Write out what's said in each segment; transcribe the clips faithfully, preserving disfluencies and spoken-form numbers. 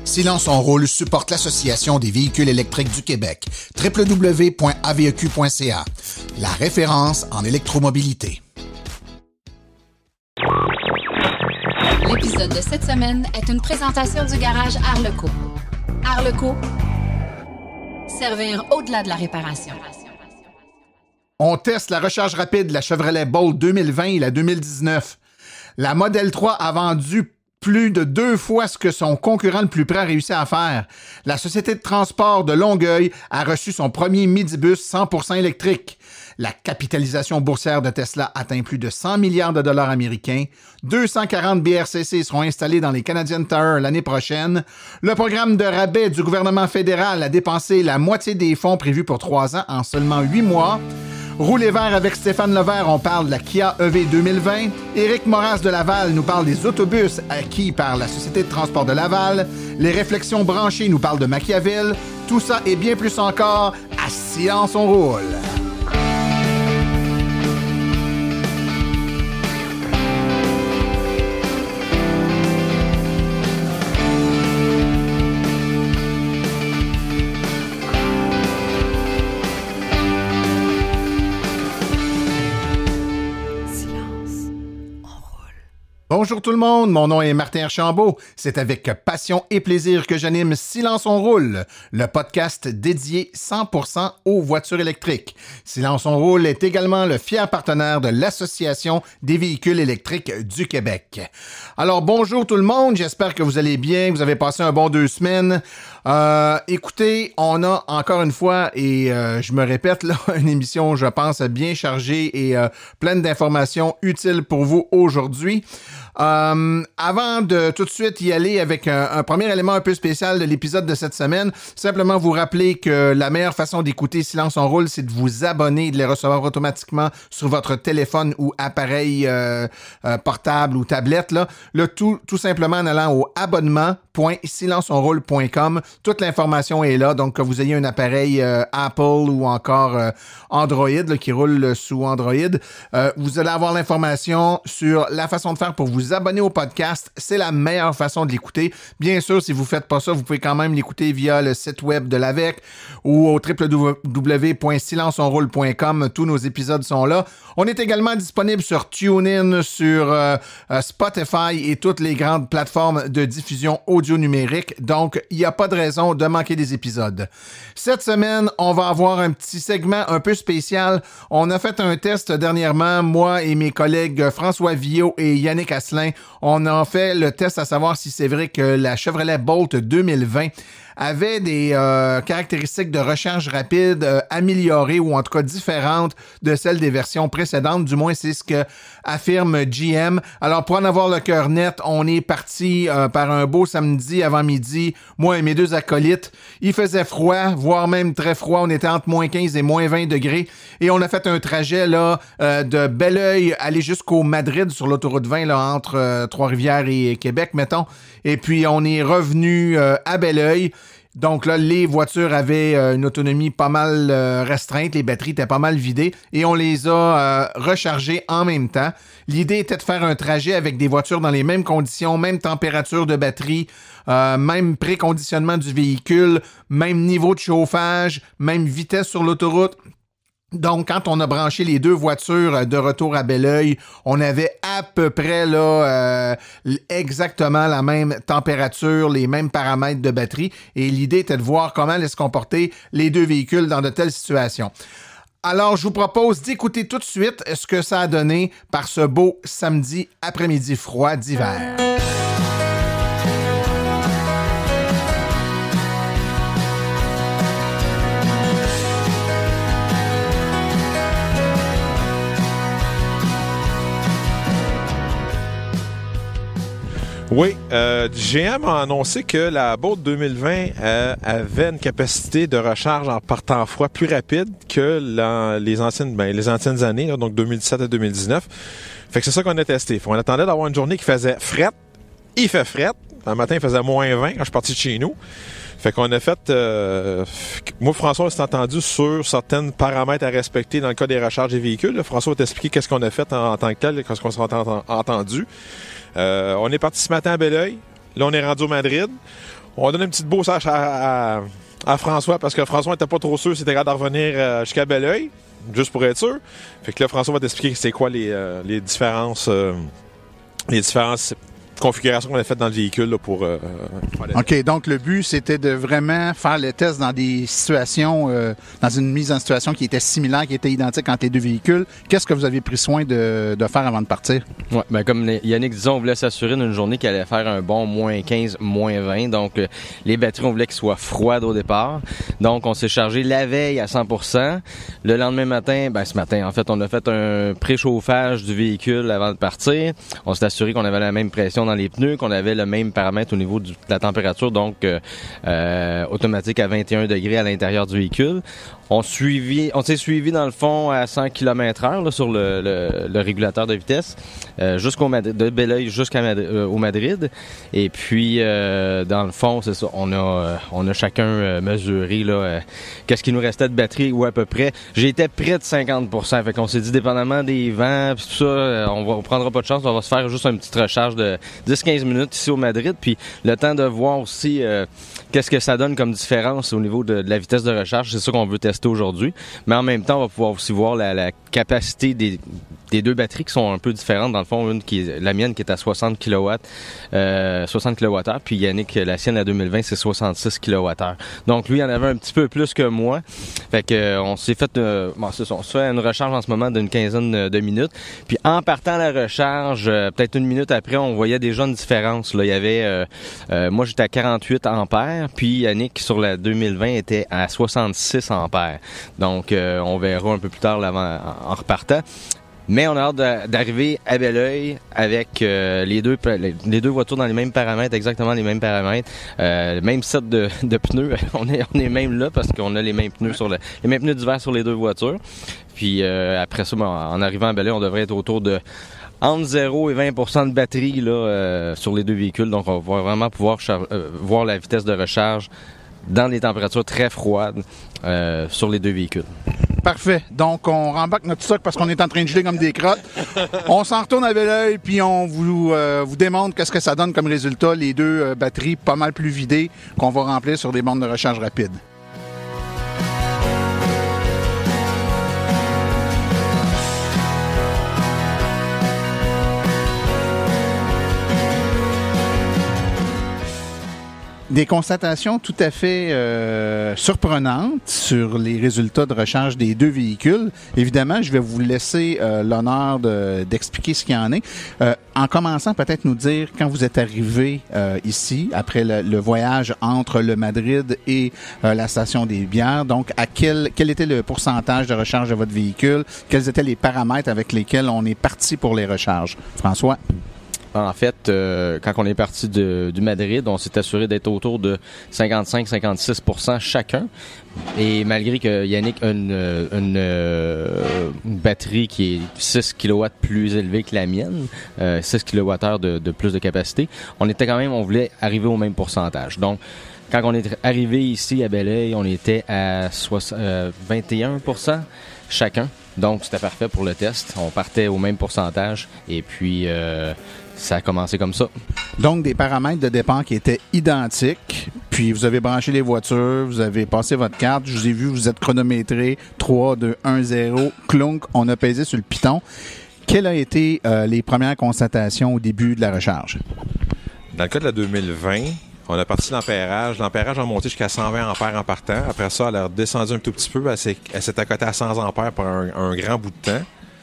Silence on roule supporte l'Association des véhicules électriques du Québec. w w w point a v e q point c a. La référence en électromobilité. L'épisode de cette semaine est une présentation du garage Arleco. Arleco, servir au-delà de la réparation. On teste la recharge rapide de la Chevrolet Bolt deux mille vingt et la deux mille dix-neuf. La Model trois a vendu plus de deux fois ce que son concurrent le plus près a réussi à faire. La Société de transport de Longueuil a reçu son premier midibus cent pour cent électrique. La capitalisation boursière de Tesla atteint plus de cent milliards de dollars américains. deux cent quarante B R C C seront installés dans les Canadian Tire l'année prochaine. Le programme de rabais du gouvernement fédéral a dépensé la moitié des fonds prévus pour trois ans en seulement huit mois. Roulez vert avec Stéphane Levert, on parle de la Kia E V deux mille vingt. Éric Moras de Laval nous parle des autobus acquis par la Société de transport de Laval. Les réflexions branchées nous parlent de Machiavel. Tout ça et bien plus encore à Silence on roule. Bonjour tout le monde, mon nom est Martin Archambault. C'est avec passion et plaisir que j'anime Silence on roule, le podcast dédié cent pour cent aux voitures électriques. Silence on roule est également le fier partenaire de l'Association des véhicules électriques du Québec. Alors bonjour tout le monde, j'espère que vous allez bien, que vous avez passé un bon deux semaines. Euh, écoutez, on a encore une fois, et euh, je me répète là, une émission, je pense, bien chargée et euh, pleine d'informations utiles pour vous aujourd'hui. Euh, avant de tout de suite y aller avec un, un premier élément un peu spécial de l'épisode de cette semaine, simplement vous rappeler que la meilleure façon d'écouter Silence on roule, c'est de vous abonner et de les recevoir automatiquement sur votre téléphone ou appareil euh, euh, portable ou tablette. Là. Le tout, tout simplement en allant au abonnement point silence on roule point com. Toute l'information est là, donc que vous ayez un appareil euh, Apple ou encore euh, Android là, qui roule sous Android. Euh, vous allez avoir l'information sur la façon de faire pour vous abonner au podcast. C'est la meilleure façon de l'écouter. Bien sûr, si vous ne faites pas ça, vous pouvez quand même l'écouter via le site web de l'Avec ou au w w w point silence on roule point com. Tous nos épisodes sont là. On est également disponible sur TuneIn, sur euh, Spotify et toutes les grandes plateformes de diffusion audio numérique. Donc, il n'y a pas de raison de manquer des épisodes. Cette semaine, on va avoir un petit segment un peu spécial. On a fait un test dernièrement, moi et mes collègues François Villot et Yannick Asselin. On a fait le test à savoir si c'est vrai que la Chevrolet Bolt deux mille vingt avait des euh, caractéristiques de recharge rapide euh, améliorées ou en tout cas différentes de celles des versions précédentes. Du moins, c'est ce que affirme G M. Alors, pour en avoir le cœur net, on est parti euh, par un beau samedi avant midi, moi et mes deux acolytes. Il faisait froid, voire même très froid. On était entre moins quinze et moins vingt degrés. Et on a fait un trajet là euh, de Belleuil, aller jusqu'au Madrid sur l'autoroute vingt, là, entre euh, Trois-Rivières et Québec, mettons. Et puis, on est revenu euh, à Belleuil. Donc là, les voitures avaient euh, une autonomie pas mal euh, restreinte, les batteries étaient pas mal vidées et on les a euh, rechargées en même temps. L'idée était de faire un trajet avec des voitures dans les mêmes conditions, même température de batterie, euh, même préconditionnement du véhicule, même niveau de chauffage, même vitesse sur l'autoroute. Donc, quand on a branché les deux voitures de retour à Belleuil, on avait à peu près là euh, exactement la même température, les mêmes paramètres de batterie. Et l'idée était de voir comment allaient se comporter les deux véhicules dans de telles situations. Alors, je vous propose d'écouter tout de suite ce que ça a donné par ce beau samedi après-midi froid d'hiver. Oui, euh, G M a annoncé que la Bolt deux mille vingt euh, avait une capacité de recharge en partant froid plus rapide que la, les anciennes ben, les anciennes années, là, donc deux mille dix-sept à deux mille dix-neuf. Fait que c'est ça qu'on a testé. On attendait d'avoir une journée qui faisait frette. Il fait frette. Un matin, il faisait moins vingt quand je suis parti de chez nous. Fait qu'on a fait... Euh, moi, François, s'est entendu sur certains paramètres à respecter dans le cas des recharges des véhicules. Là, François va t'expliquer qu'est-ce qu'on a fait en, en tant que tel, qu'est-ce qu'on s'est entendu. Euh, on est parti ce matin à Belleuil. Là, on est rendu au Madrid. On donne une petite bourse à, à, à François parce que François n'était pas trop sûr s'il était capable de revenir euh, jusqu'à Belleuil, juste pour être sûr. Fait que là, François va t'expliquer c'est quoi les, euh, les différences... Euh, les différences configuration qu'on a faite dans le véhicule là, pour... Euh, OK, donc le but, c'était de vraiment faire le test dans des situations, euh, dans une mise en situation qui était similaire, qui était identique entre les deux véhicules. Qu'est-ce que vous avez pris soin de, de faire avant de partir? Oui, ben comme Yannick disait, on voulait s'assurer d'une journée qui allait faire un bon moins quinze, moins vingt. Donc, euh, les batteries, on voulait qu'elles soient froides au départ. Donc, on s'est chargé la veille à cent pour cent. Le lendemain matin, ben ce matin, en fait, on a fait un préchauffage du véhicule avant de partir. On s'est assuré qu'on avait la même pression dans les pneus, qu'on avait le même paramètre au niveau du, de la température, donc euh, euh, automatique à vingt et un degrés à l'intérieur du véhicule. On suivi, on s'est suivi dans le fond à cent kilomètres heure là, sur le, le, le régulateur de vitesse euh, jusqu'au Madrid, de Belleuil jusqu'à Madrid, euh, au Madrid. Et puis euh, dans le fond, c'est ça, on a euh, on a chacun euh, mesuré là euh, qu'est-ce qui nous restait de batterie ou à peu près. J'étais près de cinquante pour cent. Fait qu'on s'est dit dépendamment des vents puis tout ça, euh, on va on prendra pas de chance, on va se faire juste une petite recharge de dix à quinze minutes ici au Madrid, puis le temps de voir aussi euh, qu'est-ce que ça donne comme différence au niveau de, de la vitesse de recharge. C'est ça qu'on veut tester aujourd'hui. Mais en même temps, on va pouvoir aussi voir la, la capacité des, des deux batteries qui sont un peu différentes. Dans le fond, une qui est la mienne qui est à soixante kilowatts, euh, soixante kilowattheures, puis Yannick, la sienne à deux mille vingt, c'est soixante-six kilowattheures. Donc lui, il en avait un petit peu plus que moi. Fait que euh, on s'est fait, euh, bon, c'est ça, on se fait une recharge en ce moment d'une quinzaine de minutes. Puis en partant la recharge, euh, peut-être une minute après, on voyait déjà une différence. Là, il y avait, euh, euh, moi j'étais à quarante-huit ampères, puis Yannick sur la deux mille vingt était à soixante-six ampères. Donc, euh, on verra un peu plus tard là, en, en repartant. Mais on a hâte d'arriver à Belleuil avec euh, les deux les deux voitures dans les mêmes paramètres, exactement les mêmes paramètres, euh, le même set de, de pneus. On est on est même là parce qu'on a les mêmes pneus sur le, les mêmes pneus d'hiver sur les deux voitures. Puis euh, après ça, bon, en arrivant à Belleuil, on devrait être autour de entre zéro et vingt pour cent de batterie là euh, sur les deux véhicules. Donc, on va vraiment pouvoir char- euh, voir la vitesse de recharge dans des températures très froides euh, sur les deux véhicules. Parfait. Donc, on rembarque notre stock parce qu'on est en train de geler comme des crottes. On s'en retourne à Belleuil, puis on vous, euh, vous démontre qu'est-ce que ça donne comme résultat. Les deux euh, batteries pas mal plus vidées qu'on va remplir sur des bornes de recharge rapide. Des constatations tout à fait euh, surprenantes sur les résultats de recharge des deux véhicules. Évidemment, je vais vous laisser euh, l'honneur de, d'expliquer ce qu'il y en est. Euh, en commençant, peut-être nous dire quand vous êtes arrivé euh, ici, après le, le voyage entre le Madrid et euh, la station des bières, donc à quel, quel était le pourcentage de recharge de votre véhicule? Quels étaient les paramètres avec lesquels on est parti pour les recharges? François? En fait, euh, quand on est parti de, du Madrid, on s'est assuré d'être autour de cinquante-cinq à cinquante-six pour cent chacun. Et malgré que Yannick a une, une, une batterie qui est six kilowatts plus élevée que la mienne, euh, six kilowattheures de, de plus de capacité, on était quand même, on voulait arriver au même pourcentage. Donc, quand on est arrivé ici à Belleuil, on était à soixante, euh, vingt et un pour cent chacun. Donc, c'était parfait pour le test. On partait au même pourcentage et puis euh, ça a commencé comme ça. Donc, des paramètres de départ qui étaient identiques. Puis, vous avez branché les voitures, vous avez passé votre carte. Je vous ai vu, vous êtes chronométré. trois, deux, un, zéro. Clunk, on a pesé sur le piton. Quelles ont été euh, les premières constatations au début de la recharge? Dans le cas de la deux mille vingt, on a parti l'ampérage. L'ampérage a monté jusqu'à cent vingt ampères en partant. Après ça, elle a redescendu un tout petit peu. Elle s'est, elle s'est accotée à cent ampères pour un, un grand bout de temps.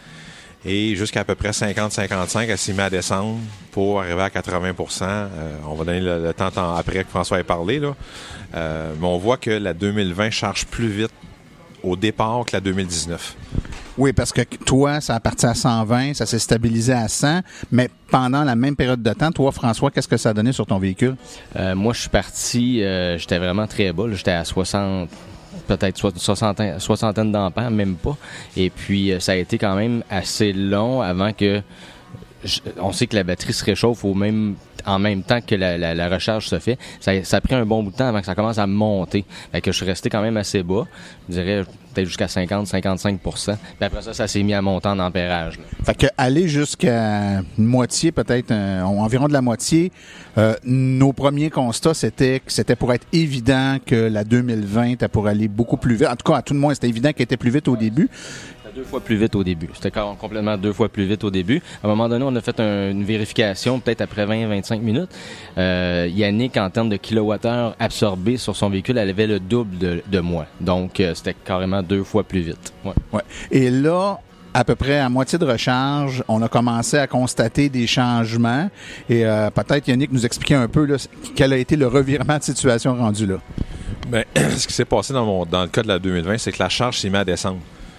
Et jusqu'à à peu près cinquante à cinquante-cinq, elle s'est mise à descendre pour arriver à quatre-vingts pour cent. Euh, on va donner le, le temps, temps après que François ait parlé, là. Euh, mais on voit que la deux mille vingt charge plus vite au départ que la deux mille dix-neuf. Oui, parce que toi, ça a parti à cent vingt, ça s'est stabilisé à cent, mais pendant la même période de temps, toi, François, qu'est-ce que ça a donné sur ton véhicule? Euh, moi, je suis parti, euh, j'étais vraiment très bas, là, j'étais à soixante, peut-être soixantaine, soixantaine d'ampères, même pas. Et puis, euh, ça a été quand même assez long avant que je, on sait que la batterie se réchauffe au même en même temps que la, la, la recharge se fait. Ça, ça a pris un bon bout de temps avant que ça commence à monter. Fait que je suis resté quand même assez bas. Je dirais peut-être jusqu'à cinquante à cinquante-cinq pour cent. Puis après ça, ça s'est mis à monter en ampérage. Là. Fait que aller jusqu'à une moitié, peut-être euh, environ de la moitié, euh, nos premiers constats, c'était que c'était pour être évident que la deux mille vingt était pour aller beaucoup plus vite. En tout cas, à tout le moins, c'était évident qu'elle était plus vite au début. Deux fois plus vite au début. C'était complètement deux fois plus vite au début. À un moment donné, on a fait un, une vérification, peut-être après vingt à vingt-cinq minutes. Euh, Yannick, en termes de kilowattheure absorbé sur son véhicule, elle avait le double de, de moi. Donc, euh, c'était carrément deux fois plus vite. Ouais. Ouais. Et là, à peu près à moitié de recharge, on a commencé à constater des changements. Et euh, peut-être Yannick nous expliquer un peu là, quel a été le revirement de situation rendu là. Bien, ce qui s'est passé dans, mon, dans le cas de la deux mille vingt, c'est que la charge s'est mise à descendre.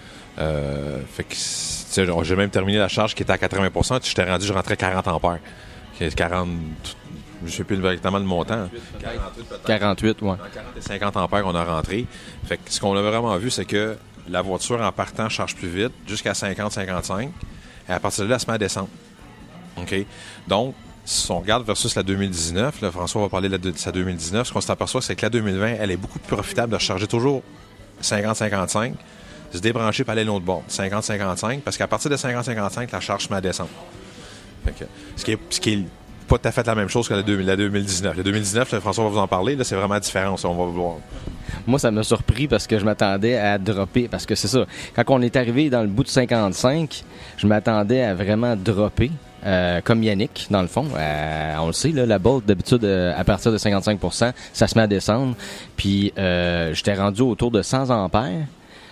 Euh, fait que j'ai même terminé la charge qui était à quatre-vingts pour cent. J'étais rendu, je rentrais quarante ampères. quarante, je ne sais plus exactement le montant. quarante-huit, quarante-huit, ouais. quarante et cinquante ampères, on a rentré. Fait que ce qu'on a vraiment vu, c'est que la voiture en partant charge plus vite, jusqu'à cinquante à cinquante-cinq. Et à partir de là, elle se met à descendre. OK? Donc, si on regarde versus la deux mille dix-neuf, là, François va parler de, de sa deux mille dix-neuf, ce qu'on s'aperçoit, c'est que la deux mille vingt, elle est beaucoup plus profitable de recharger toujours cinquante à cinquante-cinq. Se débrancher par aller l'autre bord, cinquante à cinquante-cinq, parce qu'à partir de cinquante à cinquante-cinq, la charge se met à descendre. Fait que, ce qui est, ce qui est pas tout à fait la même chose que la, deux mille, la deux mille dix-neuf. La deux mille dix-neuf, là, François va vous en parler, là, c'est vraiment différent, ça, on va voir. Moi, ça m'a surpris parce que je m'attendais à dropper, parce que c'est ça, quand on est arrivé dans le bout de cinquante-cinq, je m'attendais à vraiment dropper. Euh, comme Yannick, dans le fond. Euh, on le sait, là, la Bolt, d'habitude, euh, à partir de cinquante-cinq pour cent, ça se met à descendre. Puis, euh, j'étais rendu autour de cent ampères.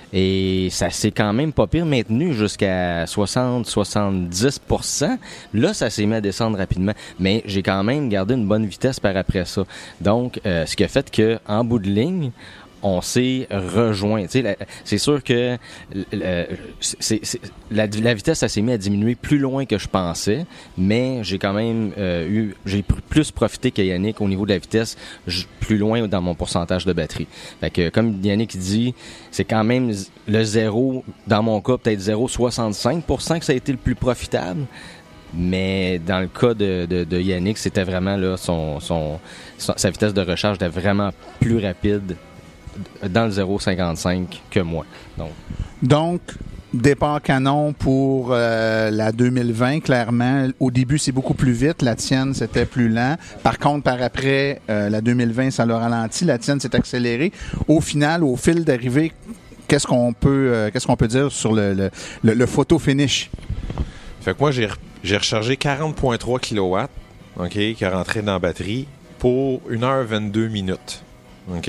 Et ça s'est quand même pas pire maintenu jusqu'à soixante à soixante-dix pour cent. Là, ça s'est mis à descendre rapidement. Mais j'ai quand même gardé une bonne vitesse par après ça. Donc, euh, ce qui a fait que en bout de ligne, on s'est rejoint. Tu sais, la, c'est sûr que la, c'est, c'est, la, la vitesse, ça s'est mis à diminuer plus loin que je pensais, mais j'ai quand même euh, eu, j'ai plus profité que Yannick au niveau de la vitesse, j- plus loin dans mon pourcentage de batterie. Fait que, comme Yannick dit, c'est quand même le zéro, dans mon cas, peut-être zéro virgule soixante-cinq pour cent que ça a été le plus profitable. Mais dans le cas de, de, de Yannick, c'était vraiment là son, son, son sa vitesse de recharge était vraiment plus rapide dans le zéro virgule cinquante-cinq que moi. Donc, Donc départ canon pour euh, la deux mille vingt, clairement. Au début, c'est beaucoup plus vite. La tienne, c'était plus lent. Par contre, par après, euh, la deux mille vingt, ça l'a ralenti. La tienne s'est accélérée. Au final, au fil d'arrivée, qu'est-ce qu'on peut euh, qu'est-ce qu'on peut dire sur le, le, le, le photo finish? Fait que moi, j'ai, j'ai rechargé quarante virgule trois kilowatts, OK, qui est rentré dans la batterie pour une heure vingt-deux minutes. OK?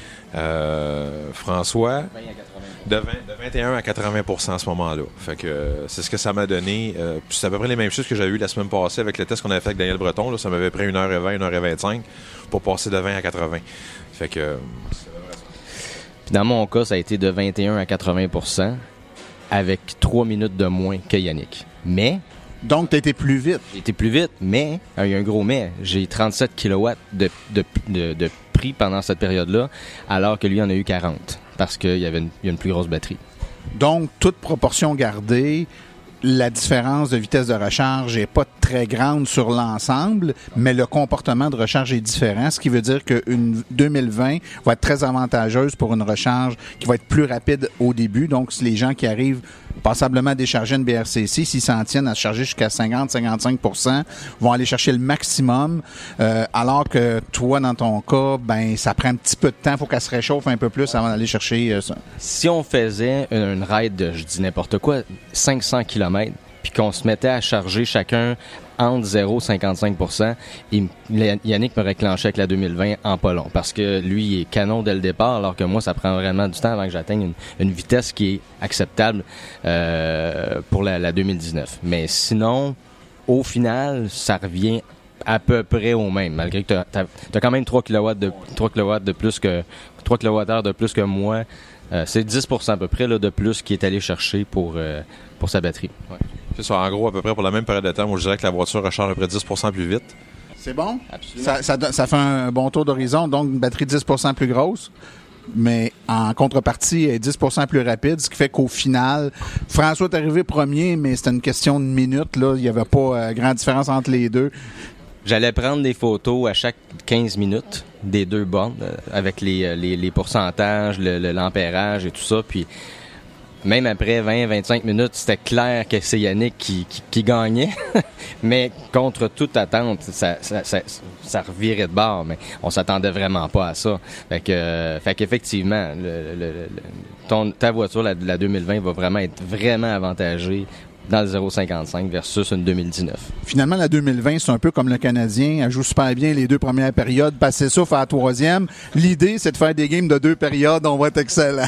Euh, François, de, vingt, de vingt et un à quatre-vingts pour cent à ce moment-là. Fait que euh, c'est ce que ça m'a donné. Euh, c'est à peu près les mêmes choses que j'avais eu la semaine passée avec le test qu'on avait fait avec Daniel Breton. Là, ça m'avait pris une heure vingt, une heure vingt-cinq pour passer de vingt à quatre-vingts. Fait que euh, puis dans mon cas, ça a été de vingt et un à quatre-vingts pour cent avec trois minutes de moins que Yannick. Mais donc, tu as été plus vite. J'ai été plus vite, mais, il y a un gros mais, j'ai trente-sept kilowatts de, de, de, de prix pendant cette période-là, alors que lui en a eu quarante, parce qu'il y avait une, il y a une plus grosse batterie. Donc, toute proportion gardée, la différence de vitesse de recharge n'est pas très grande sur l'ensemble, mais le comportement de recharge est différent, ce qui veut dire qu'une deux mille vingt va être très avantageuse pour une recharge qui va être plus rapide au début. Donc, si les gens qui arrivent passablement à décharger une B R C C, s'ils s'en tiennent à se charger jusqu'à cinquante à cinquante-cinq pour cent, vont aller chercher le maximum, euh, alors que toi, dans ton cas, ben ça prend un petit peu de temps, il faut qu'elle se réchauffe un peu plus avant d'aller chercher euh, ça. Si on faisait une, une ride de, je dis n'importe quoi, cinq cents kilomètres, puis qu'on se mettait à charger chacun entre zéro virgule cinquante-cinq pour cent, il, Yannick me réclenchait avec la deux mille vingt en pas long, parce que lui, il est canon dès le départ, alors que moi, ça prend vraiment du temps avant que j'atteigne une, une vitesse qui est acceptable euh, pour la, la deux mille dix-neuf. Mais sinon, au final, ça revient à peu près au même, malgré que tu as quand même trois kilowatts de, trois kilowatts de plus que trois kilowattheures de plus que moi. Euh, c'est dix pour cent à peu près là, de plus qu'il est allé chercher pour, euh, pour sa batterie. Ouais. C'est ça, en gros, à peu près pour la même période de temps, moi je dirais que la voiture recharge à peu près dix pour cent plus vite. C'est bon? Absolument. Ça, ça, ça fait un bon tour d'horizon, donc une batterie dix pour cent plus grosse. mais en contrepartie, elle est dix pour cent plus rapide, ce qui fait qu'au final, François est arrivé premier, mais c'était une question de minutes, là. Il n'y avait pas euh, grande différence entre les deux. J'allais prendre des photos à chaque quinze minutes des deux bornes, euh, avec les, les, les pourcentages, le, le, l'ampérage et tout ça, puis même après vingt à vingt-cinq minutes, c'était clair que c'est Yannick qui, qui, qui gagnait. Mais contre toute attente, ça, ça, ça, ça revirait de bord. Mais on s'attendait vraiment pas à ça. Fait que, euh, fait qu'effectivement, le, le, le, ton, ta voiture, la, la deux mille vingt, va vraiment être vraiment avantagée dans le zéro virgule cinquante-cinq versus une deux mille dix-neuf. Finalement, la deux mille vingt, c'est un peu comme le Canadien. Elle joue super bien les deux premières périodes, passer ça, faire la troisième. L'idée, c'est de faire des games de deux périodes. On va être excellent.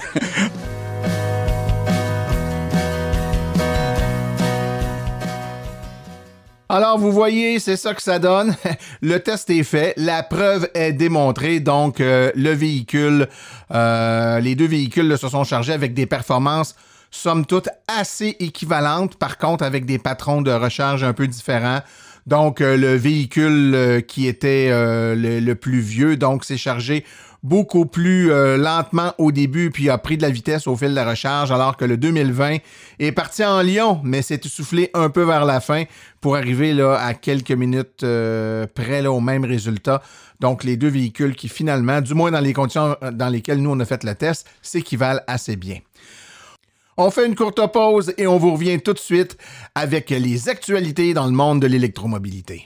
Alors, vous voyez, c'est ça que ça donne. Le test est fait, la preuve est démontrée. Donc, euh, le véhicule, euh, les deux véhicules là, se sont chargés avec des performances, somme toute, assez équivalentes. Par contre, avec des patrons de recharge un peu différents. Donc, euh, le véhicule euh, qui était euh, le, le plus vieux, donc, s'est chargé beaucoup plus euh, lentement au début, puis a pris de la vitesse au fil de la recharge, alors que le deux mille vingt est parti en lion, mais s'est essoufflé un peu vers la fin pour arriver là à quelques minutes euh, près là, au même résultat. Donc, les deux véhicules qui finalement, du moins dans les conditions dans lesquelles nous on a fait le test, s'équivalent assez bien. On fait une courte pause et on vous revient tout de suite avec les actualités dans le monde de l'électromobilité.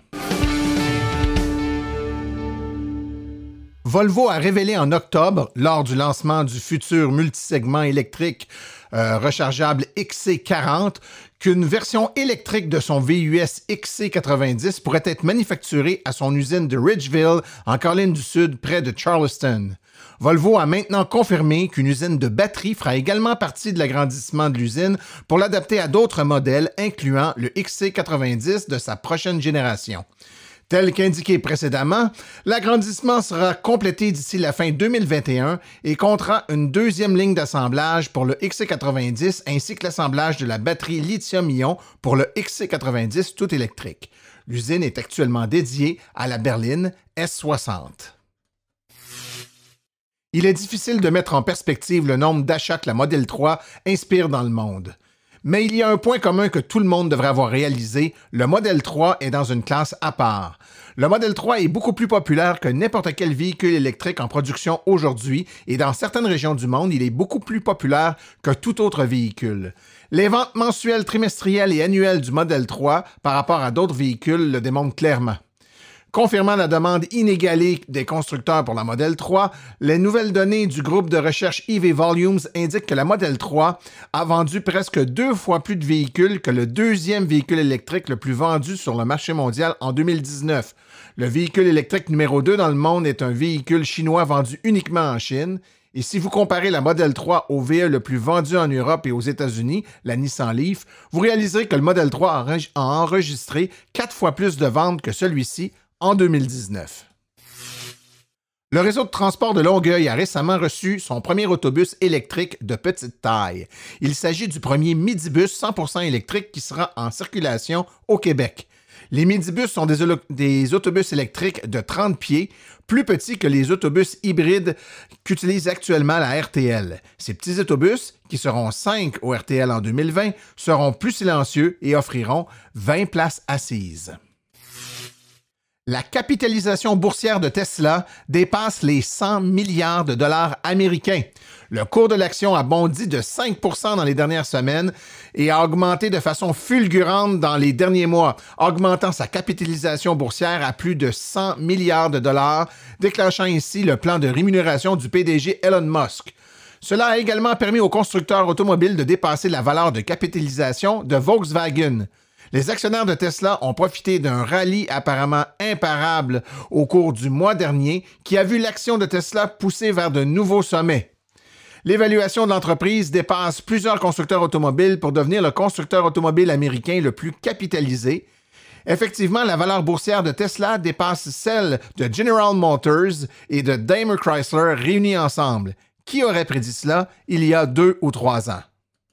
Volvo a révélé en octobre, lors du lancement du futur multisegment électrique euh, rechargeable X C quarante, qu'une version électrique de son V U S X C quatre-vingt-dix pourrait être manufacturée à son usine de Ridgeville, en Caroline du Sud, près de Charleston. Volvo a maintenant confirmé qu'une usine de batterie fera également partie de l'agrandissement de l'usine pour l'adapter à d'autres modèles, incluant le X C quatre-vingt-dix de sa prochaine génération. Tel qu'indiqué précédemment, l'agrandissement sera complété d'ici la fin deux mille vingt et un et comptera une deuxième ligne d'assemblage pour le X C quatre-vingt-dix ainsi que l'assemblage de la batterie lithium-ion pour le X C quatre-vingt-dix tout électrique. L'usine est actuellement dédiée à la berline S soixante. Il est difficile de mettre en perspective le nombre d'achats que la Model trois inspire dans le monde. Mais il y a un point commun que tout le monde devrait avoir réalisé, le Model trois est dans une classe à part. Le Model trois est beaucoup plus populaire que n'importe quel véhicule électrique en production aujourd'hui et dans certaines régions du monde, il est beaucoup plus populaire que tout autre véhicule. Les ventes mensuelles, trimestrielles et annuelles du Model trois par rapport à d'autres véhicules le démontrent clairement. Confirmant la demande inégalée des constructeurs pour la Model trois, les nouvelles données du groupe de recherche E V Volumes indiquent que la Model trois a vendu presque deux fois plus de véhicules que le deuxième véhicule électrique le plus vendu sur le marché mondial en deux mille dix-neuf. Le véhicule électrique numéro deux dans le monde est un véhicule chinois vendu uniquement en Chine. Et si vous comparez la Model trois au V E le plus vendu en Europe et aux États-Unis, la Nissan Leaf, vous réaliserez que le Model trois a enregistré quatre fois plus de ventes que celui-ci en deux mille dix-neuf. Le réseau de transport de Longueuil a récemment reçu son premier autobus électrique de petite taille. Il s'agit du premier midibus cent pour cent électrique qui sera en circulation au Québec. Les midibus sont des, holo- des autobus électriques de trente pieds, plus petits que les autobus hybrides qu'utilise actuellement la R T L. Ces petits autobus, qui seront cinq au R T L en deux mille vingt, seront plus silencieux et offriront vingt places assises. La capitalisation boursière de Tesla dépasse les cent milliards de dollars américains. Le cours de l'action a bondi de cinq pour cent dans les dernières semaines et a augmenté de façon fulgurante dans les derniers mois, augmentant sa capitalisation boursière à plus de cent milliards de dollars, déclenchant ainsi le plan de rémunération du P D G Elon Musk. Cela a également permis aux constructeurs automobiles de dépasser la valeur de capitalisation de Volkswagen. Les actionnaires de Tesla ont profité d'un rallye apparemment imparable au cours du mois dernier qui a vu l'action de Tesla pousser vers de nouveaux sommets. L'évaluation de l'entreprise dépasse plusieurs constructeurs automobiles pour devenir le constructeur automobile américain le plus capitalisé. Effectivement, la valeur boursière de Tesla dépasse celle de General Motors et de Daimler Chrysler réunis ensemble. Qui aurait prédit cela il y a deux ou trois ans?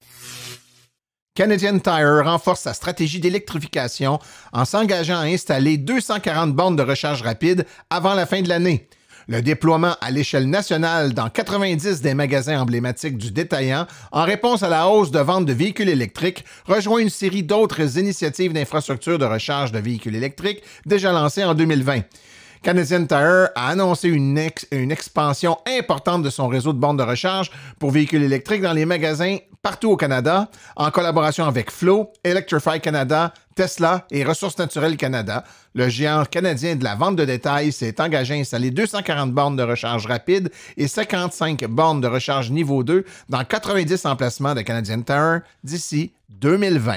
Canadian Tire renforce sa stratégie d'électrification en s'engageant à installer deux cent quarante bornes de recharge rapide avant la fin de l'année. Le déploiement à l'échelle nationale dans quatre-vingt-dix des magasins emblématiques du détaillant en réponse à la hausse de vente de véhicules électriques rejoint une série d'autres initiatives d'infrastructures de recharge de véhicules électriques déjà lancées en deux mille vingt. Canadian Tire a annoncé une, ex- une expansion importante de son réseau de bornes de recharge pour véhicules électriques dans les magasins partout au Canada, en collaboration avec Flow, Electrify Canada, Tesla et Ressources naturelles Canada. Le géant canadien de la vente de détail s'est engagé à installer deux cent quarante bornes de recharge rapide et cinquante-cinq bornes de recharge niveau deux dans quatre-vingt-dix emplacements de Canadian Tire d'ici deux mille vingt.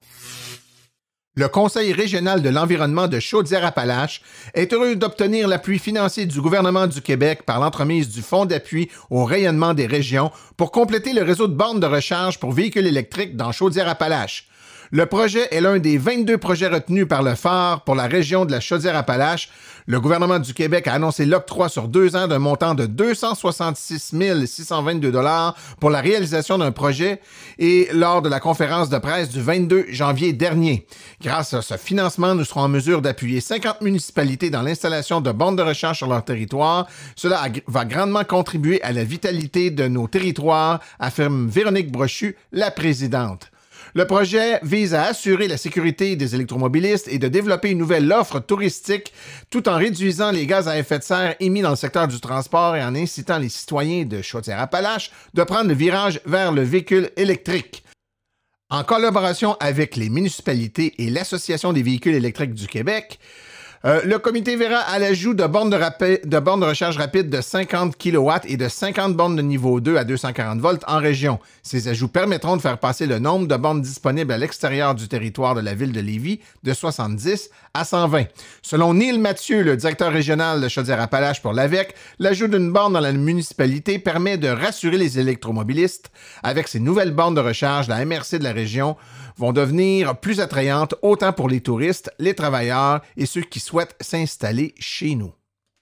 Le Conseil régional de l'environnement de Chaudière-Appalaches est heureux d'obtenir l'appui financier du gouvernement du Québec par l'entremise du Fonds d'appui au rayonnement des régions pour compléter le réseau de bornes de recharge pour véhicules électriques dans Chaudière-Appalaches. Le projet est l'un des vingt-deux projets retenus par le F A R pour la région de la Chaudière-Appalaches. Le gouvernement du Québec a annoncé l'octroi sur deux ans d'un montant de deux cent soixante-six mille six cent vingt-deux dollars pour la réalisation d'un projet et lors de la conférence de presse du vingt-deux janvier dernier. Grâce à ce financement, nous serons en mesure d'appuyer cinquante municipalités dans l'installation de bornes de recharge sur leur territoire. Cela va grandement contribuer à la vitalité de nos territoires, affirme Véronique Brochu, la présidente. Le projet vise à assurer la sécurité des électromobilistes et de développer une nouvelle offre touristique tout en réduisant les gaz à effet de serre émis dans le secteur du transport et en incitant les citoyens de Chaudière-Appalaches de prendre le virage vers le véhicule électrique. En collaboration avec les municipalités et l'Association des véhicules électriques du Québec, Euh, le comité verra à l'ajout de bornes de, rapi- de bornes de recharge rapide de cinquante kilowatts et de cinquante bornes de niveau deux à deux cent quarante volts en région. Ces ajouts permettront de faire passer le nombre de bornes disponibles à l'extérieur du territoire de la ville de Lévis de soixante-dix à cent vingt. Selon Neil Mathieu, le directeur régional de Chaudière-Appalaches pour l'A V E C, l'ajout d'une borne dans la municipalité permet de rassurer les électromobilistes. Avec ces nouvelles bornes de recharge, la M R C de la région vont devenir plus attrayantes autant pour les touristes, les travailleurs et ceux qui souhaitent s'installer chez nous.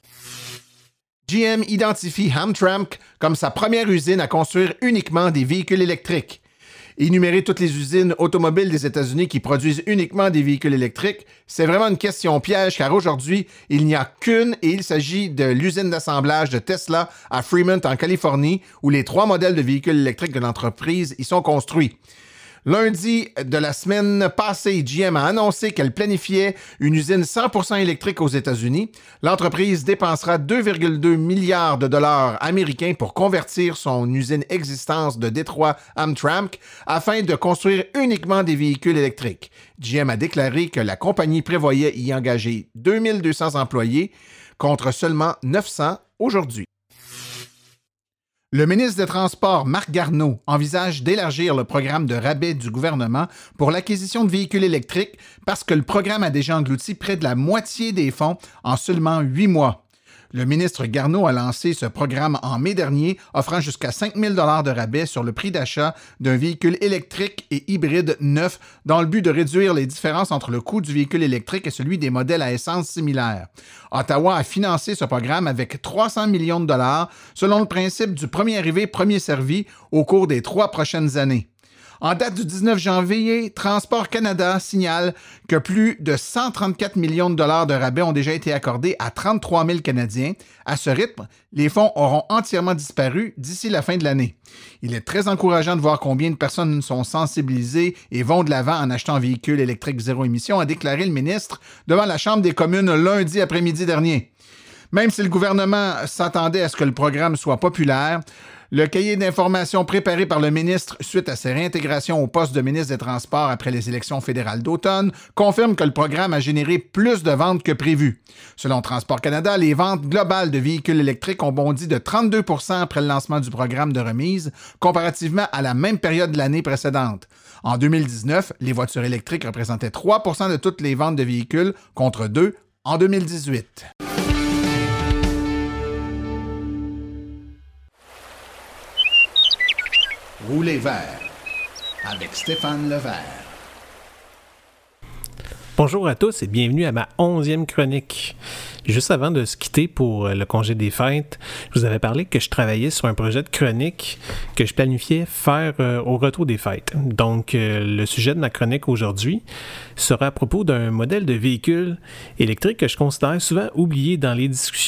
G M identifie Hamtramck comme sa première usine à construire uniquement des véhicules électriques. Énumérer toutes les usines automobiles des États-Unis qui produisent uniquement des véhicules électriques, c'est vraiment une question piège car aujourd'hui, il n'y a qu'une et il s'agit de l'usine d'assemblage de Tesla à Fremont en Californie où les trois modèles de véhicules électriques de l'entreprise y sont construits. Lundi de la semaine passée, G M a annoncé qu'elle planifiait une usine cent pour cent électrique aux États-Unis. L'entreprise dépensera deux virgule deux milliards de dollars américains pour convertir son usine existante de Détroit Hamtramck afin de construire uniquement des véhicules électriques. G M a déclaré que la compagnie prévoyait y engager deux mille deux cents employés contre seulement neuf cents aujourd'hui. Le ministre des Transports, Marc Garneau, envisage d'élargir le programme de rabais du gouvernement pour l'acquisition de véhicules électriques parce que le programme a déjà englouti près de la moitié des fonds en seulement huit mois. Le ministre Garneau a lancé ce programme en mai dernier, offrant jusqu'à cinq mille dollars de rabais sur le prix d'achat d'un véhicule électrique et hybride neuf dans le but de réduire les différences entre le coût du véhicule électrique et celui des modèles à essence similaires. Ottawa a financé ce programme avec trois cents millions de dollars selon le principe du premier arrivé, premier servi au cours des trois prochaines années. En date du dix-neuf janvier, Transport Canada signale que plus de cent trente-quatre millions de dollars de rabais ont déjà été accordés à trente-trois mille Canadiens. À ce rythme, les fonds auront entièrement disparu d'ici la fin de l'année. Il est très encourageant de voir combien de personnes sont sensibilisées et vont de l'avant en achetant un véhicule électrique zéro émission, a déclaré le ministre devant la Chambre des communes lundi après-midi dernier. Même si le gouvernement s'attendait à ce que le programme soit populaire, le cahier d'informations préparé par le ministre suite à sa réintégration au poste de ministre des Transports après les élections fédérales d'automne confirme que le programme a généré plus de ventes que prévu. Selon Transport Canada, les ventes globales de véhicules électriques ont bondi de trente-deux pour cent après le lancement du programme de remise, comparativement à la même période de l'année précédente. En deux mille dix-neuf, les voitures électriques représentaient trois pour cent de toutes les ventes de véhicules contre deux en deux mille dix-huit. Rouler vert avec Stéphane Levert. Bonjour à tous et bienvenue à ma onzième chronique. Juste avant de se quitter pour le congé des fêtes, je vous avais parlé que je travaillais sur un projet de chronique que je planifiais faire euh, au retour des fêtes. Donc, euh, le sujet de ma chronique aujourd'hui sera à propos d'un modèle de véhicule électrique que je considère souvent oublié dans les discussions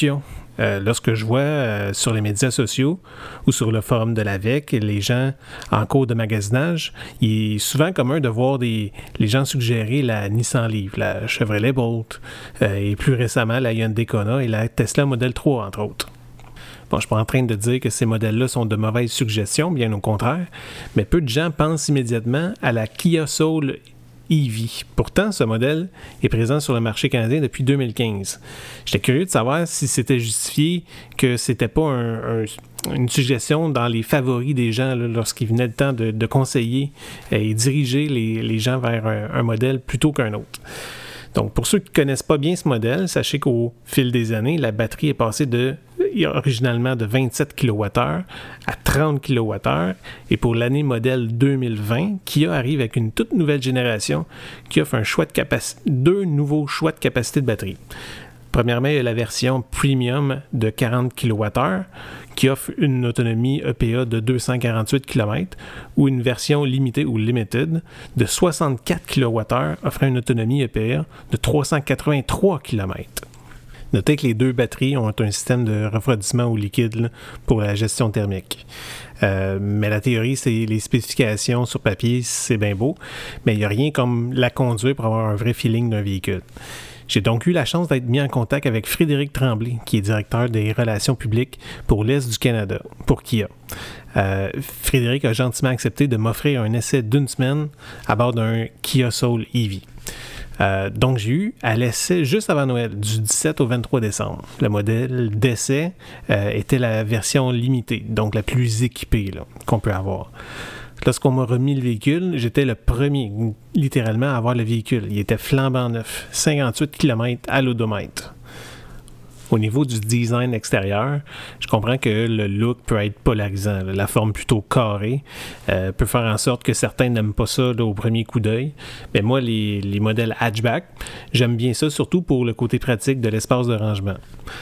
Euh, lorsque je vois euh, sur les médias sociaux ou sur le forum de l'A V E C, les gens en cours de magasinage, il est souvent commun de voir des, les gens suggérer la Nissan Leaf, la Chevrolet Bolt euh, et plus récemment la Hyundai Kona et la Tesla Model trois, entre autres. Bon, je ne suis pas en train de dire que ces modèles-là sont de mauvaises suggestions, bien au contraire, mais peu de gens pensent immédiatement à la Kia Soul E V. Pourtant, ce modèle est présent sur le marché canadien depuis deux mille quinze. J'étais curieux de savoir si c'était justifié que c'était pas un, un, une suggestion dans les favoris des gens là, lorsqu'il venait le temps de, de conseiller et diriger les, les gens vers un, un modèle plutôt qu'un autre. Donc, pour ceux qui ne connaissent pas bien ce modèle, sachez qu'au fil des années, la batterie est passée de, originalement de vingt-sept kilowattheures à trente kilowattheures. Et pour l'année modèle deux mille vingt, Kia arrive avec une toute nouvelle génération qui offre un choix de capaci- deux nouveaux choix de capacité de batterie. Premièrement, il y a la version Premium de quarante kilowattheures qui offre une autonomie E P A de deux cent quarante-huit kilomètres ou une version limitée ou limited de soixante-quatre kilowattheures offrant une autonomie E P A de trois cent quatre-vingt-trois kilomètres. Notez que les deux batteries ont un système de refroidissement au liquide là, pour la gestion thermique. Euh, mais la théorie, c'est les spécifications sur papier, c'est bien beau, mais il n'y a rien comme la conduire pour avoir un vrai feeling d'un véhicule. J'ai donc eu la chance d'être mis en contact avec Frédéric Tremblay, qui est directeur des relations publiques pour l'Est du Canada, pour Kia. Euh, Frédéric a gentiment accepté de m'offrir un essai d'une semaine à bord d'un Kia Soul E V. Euh, donc, j'ai eu à l'essai juste avant Noël, du dix-sept au vingt-trois décembre. Le modèle d'essai euh, était la version limitée, donc la plus équipée là, qu'on peut avoir. Lorsqu'on m'a remis le véhicule, j'étais le premier, littéralement, à avoir le véhicule. Il était flambant neuf, cinquante-huit kilomètres à l'odomètre. Au niveau du design extérieur, je comprends que le look peut être polarisant. La forme plutôt carrée euh, peut faire en sorte que certains n'aiment pas ça là, au premier coup d'œil. Mais moi, les, les modèles hatchback, j'aime bien ça, surtout pour le côté pratique de l'espace de rangement.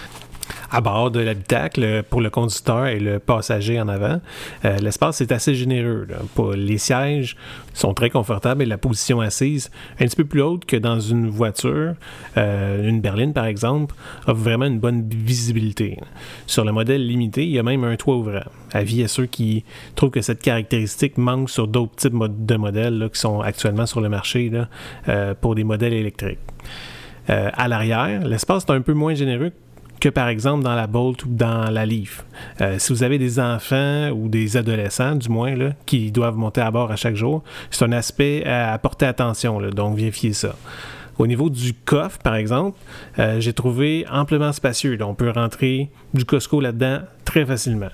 À bord de l'habitacle, pour le conducteur et le passager en avant, euh, l'espace est assez généreux. Là. Pour les sièges sont très confortables et la position assise, un petit peu plus haute que dans une voiture, euh, une berline par exemple, offre vraiment une bonne visibilité. Sur le modèle limité, il y a même un toit ouvrant. Avis à ceux qui trouvent que cette caractéristique manque sur d'autres types de modèles là, qui sont actuellement sur le marché là, euh, pour des modèles électriques. Euh, à l'arrière, l'espace est un peu moins généreux que par exemple dans la Bolt ou dans la Leaf. Euh, si vous avez des enfants ou des adolescents, du moins, là, qui doivent monter à bord à chaque jour, c'est un aspect à, à porter attention, là, donc vérifiez ça. Au niveau du coffre, par exemple, euh, j'ai trouvé amplement spacieux. Là, on peut rentrer du Costco là-dedans très facilement.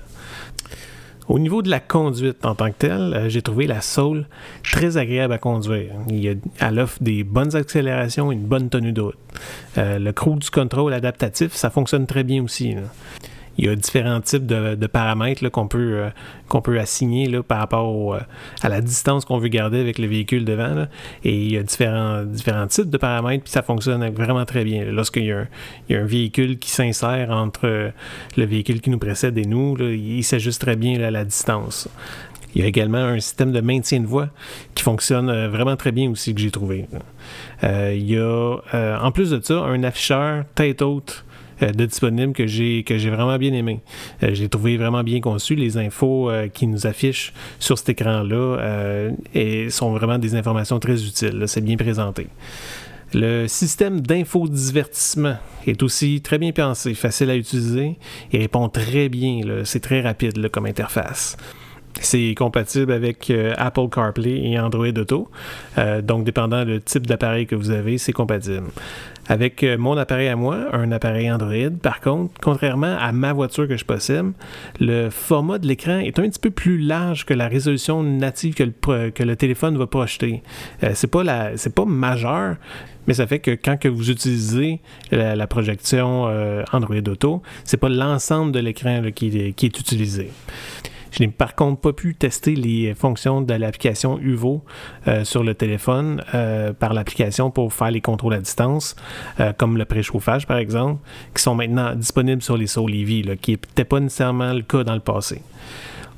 Au niveau de la conduite en tant que telle, euh, j'ai trouvé la Soul très agréable à conduire. Il y a, elle offre des bonnes accélérations et une bonne tenue de route. Euh, le cruise control adaptatif, ça fonctionne très bien aussi. Là. Il y a différents types de, de paramètres là, qu'on peut, euh, qu'on peut assigner là, par rapport au, euh, à la distance qu'on veut garder avec le véhicule devant. Là. Et il y a différents, différents types de paramètres, puis ça fonctionne vraiment très bien. Là. Lorsqu'il y a, un, il y a un véhicule qui s'insère entre euh, le véhicule qui nous précède et nous, là, il s'ajuste très bien là, à la distance. Il y a également un système de maintien de voix qui fonctionne euh, vraiment très bien aussi, que j'ai trouvé. Euh, il y a, euh, en plus de ça, un afficheur tête haute de disponible que j'ai que j'ai vraiment bien aimé. Euh, j'ai trouvé vraiment bien conçu. Les infos euh, qui nous affichent sur cet écran-là euh, et sont vraiment des informations très utiles. Là, c'est bien présenté. Le système d'infodivertissement est aussi très bien pensé, facile à utiliser et répond très bien. Là. C'est très rapide là, comme interface. C'est compatible avec euh, Apple CarPlay et Android Auto. Euh, donc, dépendant du type d'appareil que vous avez, c'est compatible. Avec euh, mon appareil à moi, un appareil Android, par contre, contrairement à ma voiture que je possède, le format de l'écran est un petit peu plus large que la résolution native que le, que le téléphone va projeter. Euh, c'est pas la, c'est pas majeur, mais ça fait que quand que vous utilisez la, la projection euh, Android Auto, c'est pas l'ensemble de l'écran là, qui, qui est utilisé. Je n'ai par contre pas pu tester les fonctions de l'application U V O euh, sur le téléphone euh, par l'application pour faire les contrôles à distance, euh, comme le préchauffage par exemple, qui sont maintenant disponibles sur les Soul E V, là, qui n'était pas nécessairement le cas dans le passé.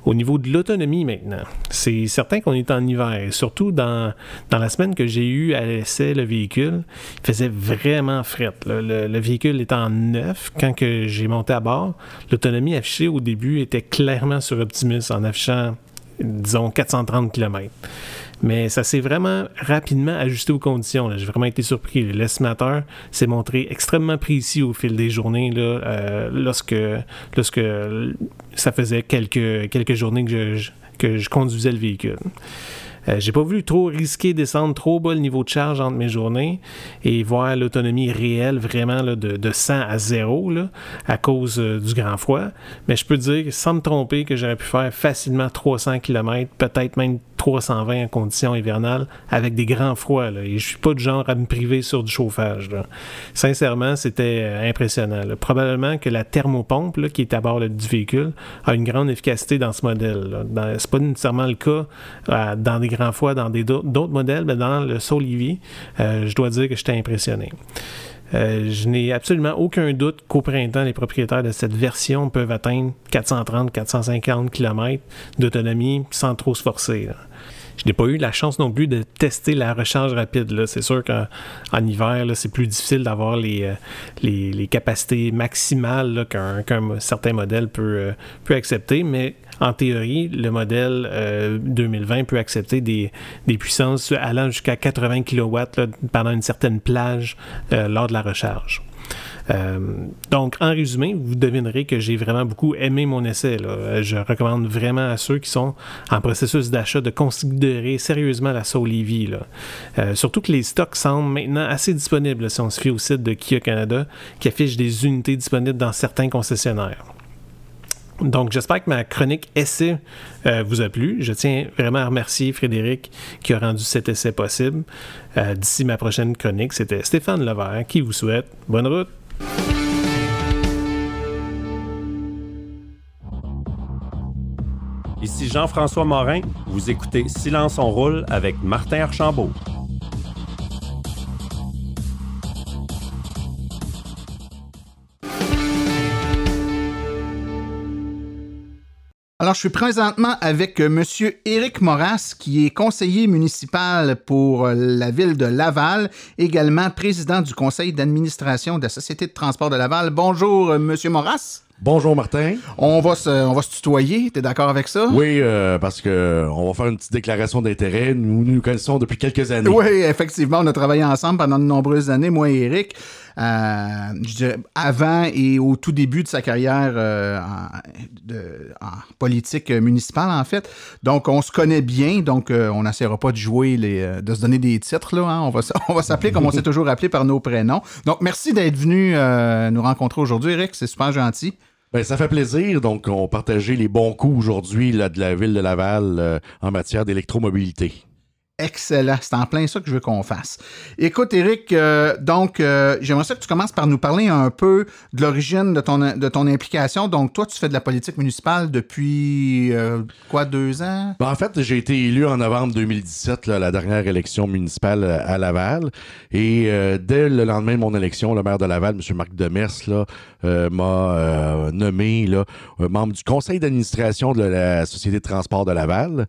Au niveau de l'autonomie maintenant, c'est certain qu'on est en hiver. Et surtout dans, dans la semaine que j'ai eu à l'essai le véhicule, il faisait vraiment fret. Le, le, le véhicule était en neuf quand que j'ai monté à bord. L'autonomie affichée au début était clairement sur Optimus en affichant, disons, quatre cent trente kilomètres. Mais ça s'est vraiment rapidement ajusté aux conditions. Là. J'ai vraiment été surpris. L'estimateur s'est montré extrêmement précis au fil des journées là, euh, lorsque, lorsque ça faisait quelques, quelques journées que je, que je conduisais le véhicule. Euh, j'ai pas voulu trop risquer descendre trop bas le niveau de charge entre mes journées et voir l'autonomie réelle vraiment là, de, de cent à zéro là, à cause euh, du grand froid. Mais je peux dire, sans me tromper, que j'aurais pu faire facilement trois cents kilomètres, peut-être même trois cent vingt en conditions hivernales avec des grands froids. Là, et je suis pas du genre à me priver sur du chauffage. Là. Sincèrement, c'était euh, impressionnant. Là. Probablement que la thermopompe là, qui est à bord là, du véhicule a une grande efficacité dans ce modèle. Là. Dans, c'est pas nécessairement le cas euh, dans des grands froids, dans des, d'autres modèles, mais dans le Soul E V, euh, je dois dire que j'étais impressionné. Euh, je n'ai absolument aucun doute qu'au printemps, les propriétaires de cette version peuvent atteindre quatre cent trente à quatre cent cinquante kilomètres d'autonomie sans trop se forcer. Là. Je n'ai pas eu la chance non plus de tester la recharge rapide. Là. C'est sûr qu'en en hiver, là, c'est plus difficile d'avoir les, euh, les, les capacités maximales là, qu'un, qu'un certain modèle peut, euh, peut accepter, mais en théorie, le modèle euh, deux mille vingt peut accepter des, des puissances allant jusqu'à quatre-vingts kilowatts là, pendant une certaine plage euh, lors de la recharge. Euh, donc, en résumé, vous devinerez que j'ai vraiment beaucoup aimé mon essai. Là. Je recommande vraiment à ceux qui sont en processus d'achat de considérer sérieusement la Soul E V. Là. Euh, surtout que les stocks semblent maintenant assez disponibles là, si on se fie au site de Kia Canada qui affiche des unités disponibles dans certains concessionnaires. Donc, j'espère que ma chronique essai euh, vous a plu. Je tiens vraiment à remercier Frédéric qui a rendu cet essai possible. Euh, d'ici ma prochaine chronique, c'était Stéphane Levert qui vous souhaite bonne route. Ici Jean-François Morin. Vous écoutez Silence on roule avec Martin Archambault. Alors, je suis présentement avec M. Éric Moras, qui est conseiller municipal pour la ville de Laval, également président du conseil d'administration de la Société de transport de Laval. Bonjour, M. Moras. Bonjour Martin. On va se, on va se tutoyer, t'es d'accord avec ça? Oui, euh, parce que on va faire une petite déclaration d'intérêt. Nous nous connaissons depuis quelques années. Oui, effectivement, on a travaillé ensemble pendant de nombreuses années, moi et Éric. Euh, je dirais avant et au tout début de sa carrière euh, en, de, en politique municipale, en fait. Donc, on se connaît bien, donc euh, on n'essaiera pas de jouer, les, de se donner des titres. Là, hein. On va, on va s'appeler comme on s'est toujours appelé par nos prénoms. Donc, merci d'être venu euh, nous rencontrer aujourd'hui, Éric. C'est super gentil. Ben, ça fait plaisir. Donc, on partageait les bons coups aujourd'hui là, de la ville de Laval euh, en matière d'électromobilité. Excellent. C'est en plein ça que je veux qu'on fasse. Écoute, Éric, euh, donc, euh, j'aimerais ça que tu commences par nous parler un peu de l'origine de ton, de ton implication. Donc, toi, tu fais de la politique municipale depuis, euh, quoi, deux ans? Ben, en fait, j'ai été élu en novembre deux mille dix-sept, là, la dernière élection municipale à Laval. Et euh, dès le lendemain de mon élection, le maire de Laval, M. Marc Demers, là, euh, m'a euh, nommé là, membre du conseil d'administration de la Société de transport de Laval.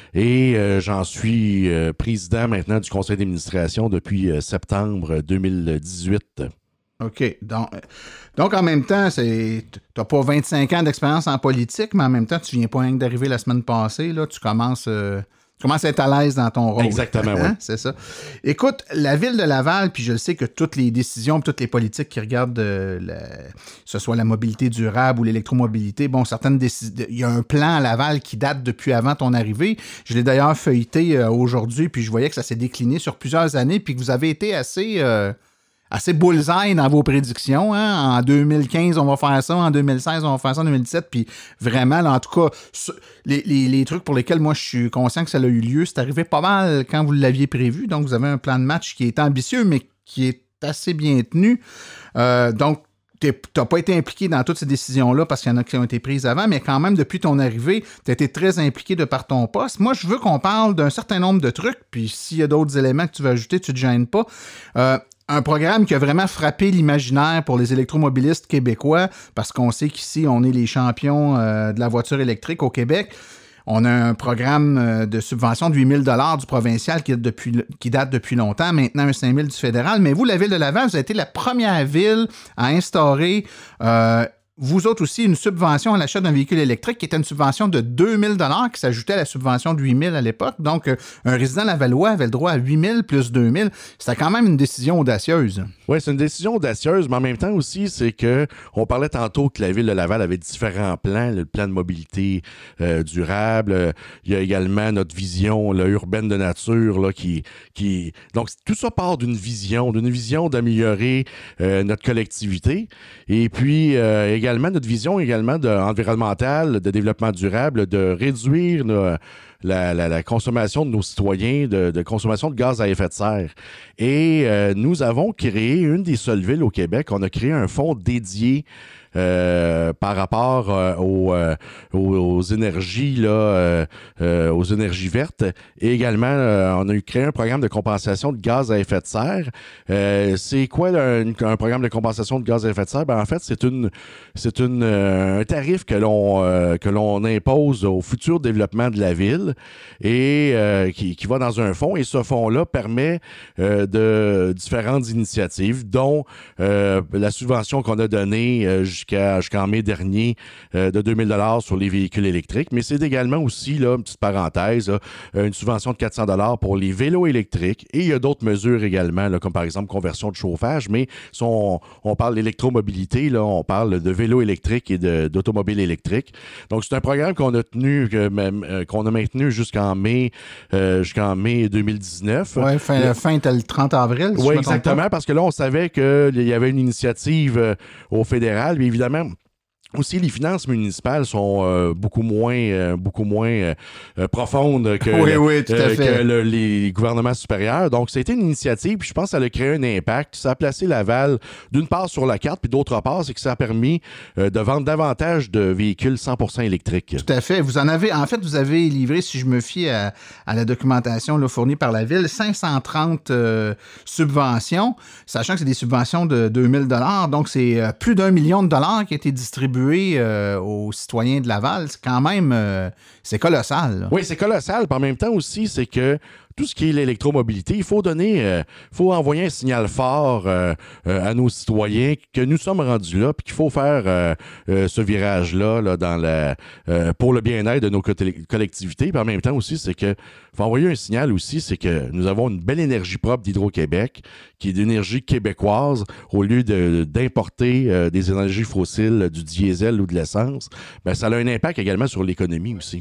Et euh, j'en suis... Euh, président maintenant du conseil d'administration depuis euh, septembre deux mille dix-huit. OK. Donc, donc en même temps, tu n'as pas vingt-cinq ans d'expérience en politique, mais en même temps, tu viens pas rien que d'arriver la semaine passée. Là, tu commences... Euh... Tu commences à être à l'aise dans ton rôle. Exactement, oui. Hein? C'est ça. Écoute, la ville de Laval, puis je le sais que toutes les décisions, toutes les politiques qui regardent, euh, la, que ce soit la mobilité durable ou l'électromobilité, bon, certaines décisions... Il y a un plan à Laval qui date depuis avant ton arrivée. Je l'ai d'ailleurs feuilleté euh, aujourd'hui, puis je voyais que ça s'est décliné sur plusieurs années, puis que vous avez été assez... Euh, assez bullseye dans vos prédictions. Hein? En deux mille quinze, on va faire ça. En deux mille seize, on va faire ça. En deux mille dix-sept. Puis vraiment, là, en tout cas, les, les, les trucs pour lesquels moi, je suis conscient que ça a eu lieu, c'est arrivé pas mal quand vous l'aviez prévu. Donc, vous avez un plan de match qui est ambitieux, mais qui est assez bien tenu. Euh, donc, tu n'as pas été impliqué dans toutes ces décisions-là parce qu'il y en a qui ont été prises avant, mais quand même, depuis ton arrivée, tu as été très impliqué de par ton poste. Moi, je veux qu'on parle d'un certain nombre de trucs, puis s'il y a d'autres éléments que tu veux ajouter, tu ne te gênes pas. Euh, un programme qui a vraiment frappé l'imaginaire pour les électromobilistes québécois, parce qu'on sait qu'ici, on est les champions euh, de la voiture électrique au Québec. On a un programme de subvention de huit mille dollars du provincial qui date, depuis, qui date depuis longtemps, maintenant un cinq mille du fédéral. Mais vous, la Ville de Laval, vous avez été la première ville à instaurer, euh, vous autres aussi, une subvention à l'achat d'un véhicule électrique qui était une subvention de deux mille dollars qui s'ajoutait à la subvention de huit mille à l'époque. Donc, euh, un résident lavallois avait le droit à huit mille plus deux mille. C'était quand même une décision audacieuse. Oui, c'est une décision audacieuse, mais en même temps aussi, c'est que on parlait tantôt que la Ville de Laval avait différents plans, le plan de mobilité euh, durable. Il y a également notre vision là, urbaine de nature là, qui, qui... Donc, tout ça part d'une vision, d'une vision d'améliorer euh, notre collectivité. Et puis, euh, également, notre vision également de, environnementale, de développement durable, de réduire nos, La, la, la consommation de nos citoyens, de, de consommation de gaz à effet de serre. Et euh, nous avons créé, une des seules villes au Québec, on a créé un fonds dédié euh, par rapport euh, aux, euh, aux, aux énergies là, euh, euh, aux énergies vertes. Et également, euh, on a eu créé un programme de compensation de gaz à effet de serre. Euh, c'est quoi là, un, un programme de compensation de gaz à effet de serre? Ben, en fait, c'est une c'est une euh, un tarif que l'on euh, que l'on impose au futur développement de la ville et euh, qui, qui va dans un fonds. Et ce fonds-là permet euh, de différentes initiatives, dont euh, la subvention qu'on a donnée euh, jusqu'à jusqu'en mai dernier euh, de deux mille dollars sur les véhicules électriques. Mais c'est également aussi, là, une petite parenthèse, là, une subvention de quatre cents dollars pour les vélos électriques. Et il y a d'autres mesures également, là, comme par exemple conversion de chauffage. Mais si on, on parle d'électromobilité, là, on parle de vélos électriques et de, d'automobiles électriques. Donc, c'est un programme qu'on a tenu, que, euh, qu'on a maintenu jusqu'en mai, euh, jusqu'en mai deux mille dix-neuf. Oui, fin, le... fin était le trente avril. Si oui, exactement, parce que là, on savait qu'il y avait une initiative euh, au fédéral, mais évidemment, aussi, les finances municipales sont euh, beaucoup moins, euh, beaucoup moins euh, euh, profondes que, oui, le, oui, tout à euh, fait. que le, les gouvernements supérieurs. Donc, c'était une initiative, puis je pense que ça a créé un impact. Ça a placé Laval, d'une part, sur la carte, puis d'autre part, c'est que ça a permis euh, de vendre davantage de véhicules cent pour cent électriques. Tout à fait. Vous en avez, en fait, vous avez livré, si je me fie à, à la documentation là, fournie par la Ville, cinq cent trente euh, subventions, sachant que c'est des subventions de deux mille dollars. Donc, c'est euh, plus d'un million de dollars qui a été distribué Euh, aux citoyens de Laval. C'est quand même, euh, c'est colossal. Là. Oui, c'est colossal. Puis en même temps aussi, c'est que tout ce qui est l'électromobilité, il faut donner, euh, faut envoyer un signal fort euh, euh, à nos citoyens que nous sommes rendus là, puis qu'il faut faire euh, euh, ce virage-là là, dans la, euh, pour le bien-être de nos co- collectivités. Puis en même temps aussi, c'est que faut envoyer un signal aussi, c'est que nous avons une belle énergie propre d'Hydro-Québec, qui est d'énergie québécoise, au lieu de, d'importer euh, des énergies fossiles, du diesel ou de l'essence. Ben, ça a un impact également sur l'économie aussi.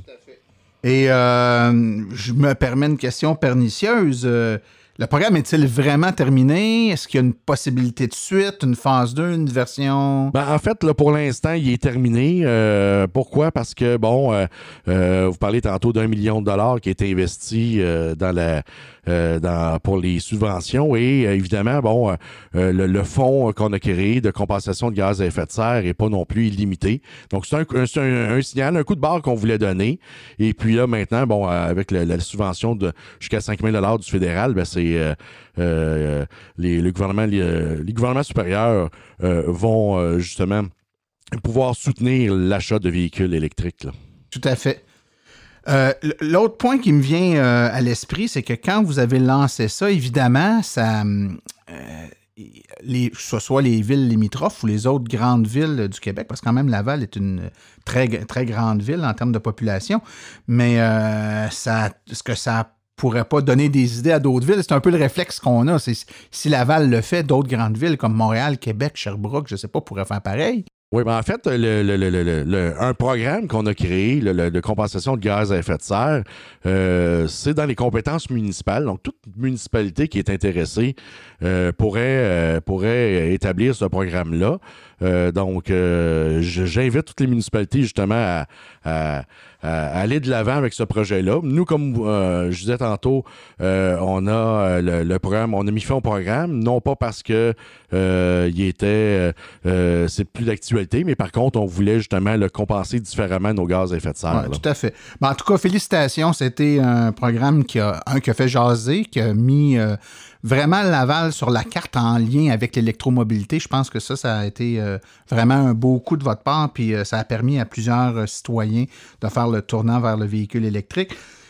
Et euh, je me permets une question pernicieuse. Euh, le programme est-il vraiment terminé? Est-ce qu'il y a une possibilité de suite, une phase deux, une version? Ben, en fait, là, pour l'instant, il est terminé. Euh, pourquoi? Parce que, bon, euh, euh, vous parlez tantôt d'un million de dollars qui a été investi euh, dans la, euh, dans, pour les subventions et, euh, évidemment, bon, euh, le, le fonds qu'on a créé de compensation de gaz à effet de serre n'est pas non plus illimité. Donc, c'est un, un, c'est un, un signal, un coup de barre qu'on voulait donner. Et puis là, maintenant, bon, avec la, la subvention de jusqu'à cinq mille dollars du fédéral, ben, c'est Euh, euh, les, le gouvernement, les, les gouvernements supérieurs euh, vont euh, justement pouvoir soutenir l'achat de véhicules électriques. Là. Tout à fait. Euh, l'autre point qui me vient euh, à l'esprit, c'est que quand vous avez lancé ça, évidemment, ça, euh, les, que ce soit les villes limitrophes ou les autres grandes villes du Québec, parce que quand même Laval est une très, très grande ville en termes de population, mais euh, ça, ce que ça pourrait pas donner des idées à d'autres villes. C'est un peu le réflexe qu'on a. C'est, si Laval le fait, d'autres grandes villes comme Montréal, Québec, Sherbrooke, je sais pas, pourraient faire pareil. Oui, ben en fait, le, le, le, le, le, un programme qu'on a créé, le, le, de compensation de gaz à effet de serre, euh, c'est dans les compétences municipales. Donc, toute municipalité qui est intéressée euh, pourrait, euh, pourrait établir ce programme-là. Euh, donc, euh, j'invite toutes les municipalités justement à, à, à aller de l'avant avec ce projet-là. Nous, comme euh, je disais tantôt, euh, on a le, le programme, on a mis fin au programme, non pas parce que euh, il était, euh, c'est plus d'actualité, mais par contre, on voulait justement le compenser différemment nos gaz à effet de serre. Ouais, tout à fait. Ben, en tout cas, félicitations. C'était un programme qui a, un, qui a fait jaser, qui a mis euh, vraiment Laval sur la carte en lien avec l'électromobilité. Je pense que ça, ça a été euh, vraiment un beau coup de votre part, puis euh, ça a permis à plusieurs euh, citoyens de faire le tournant vers le véhicule électrique.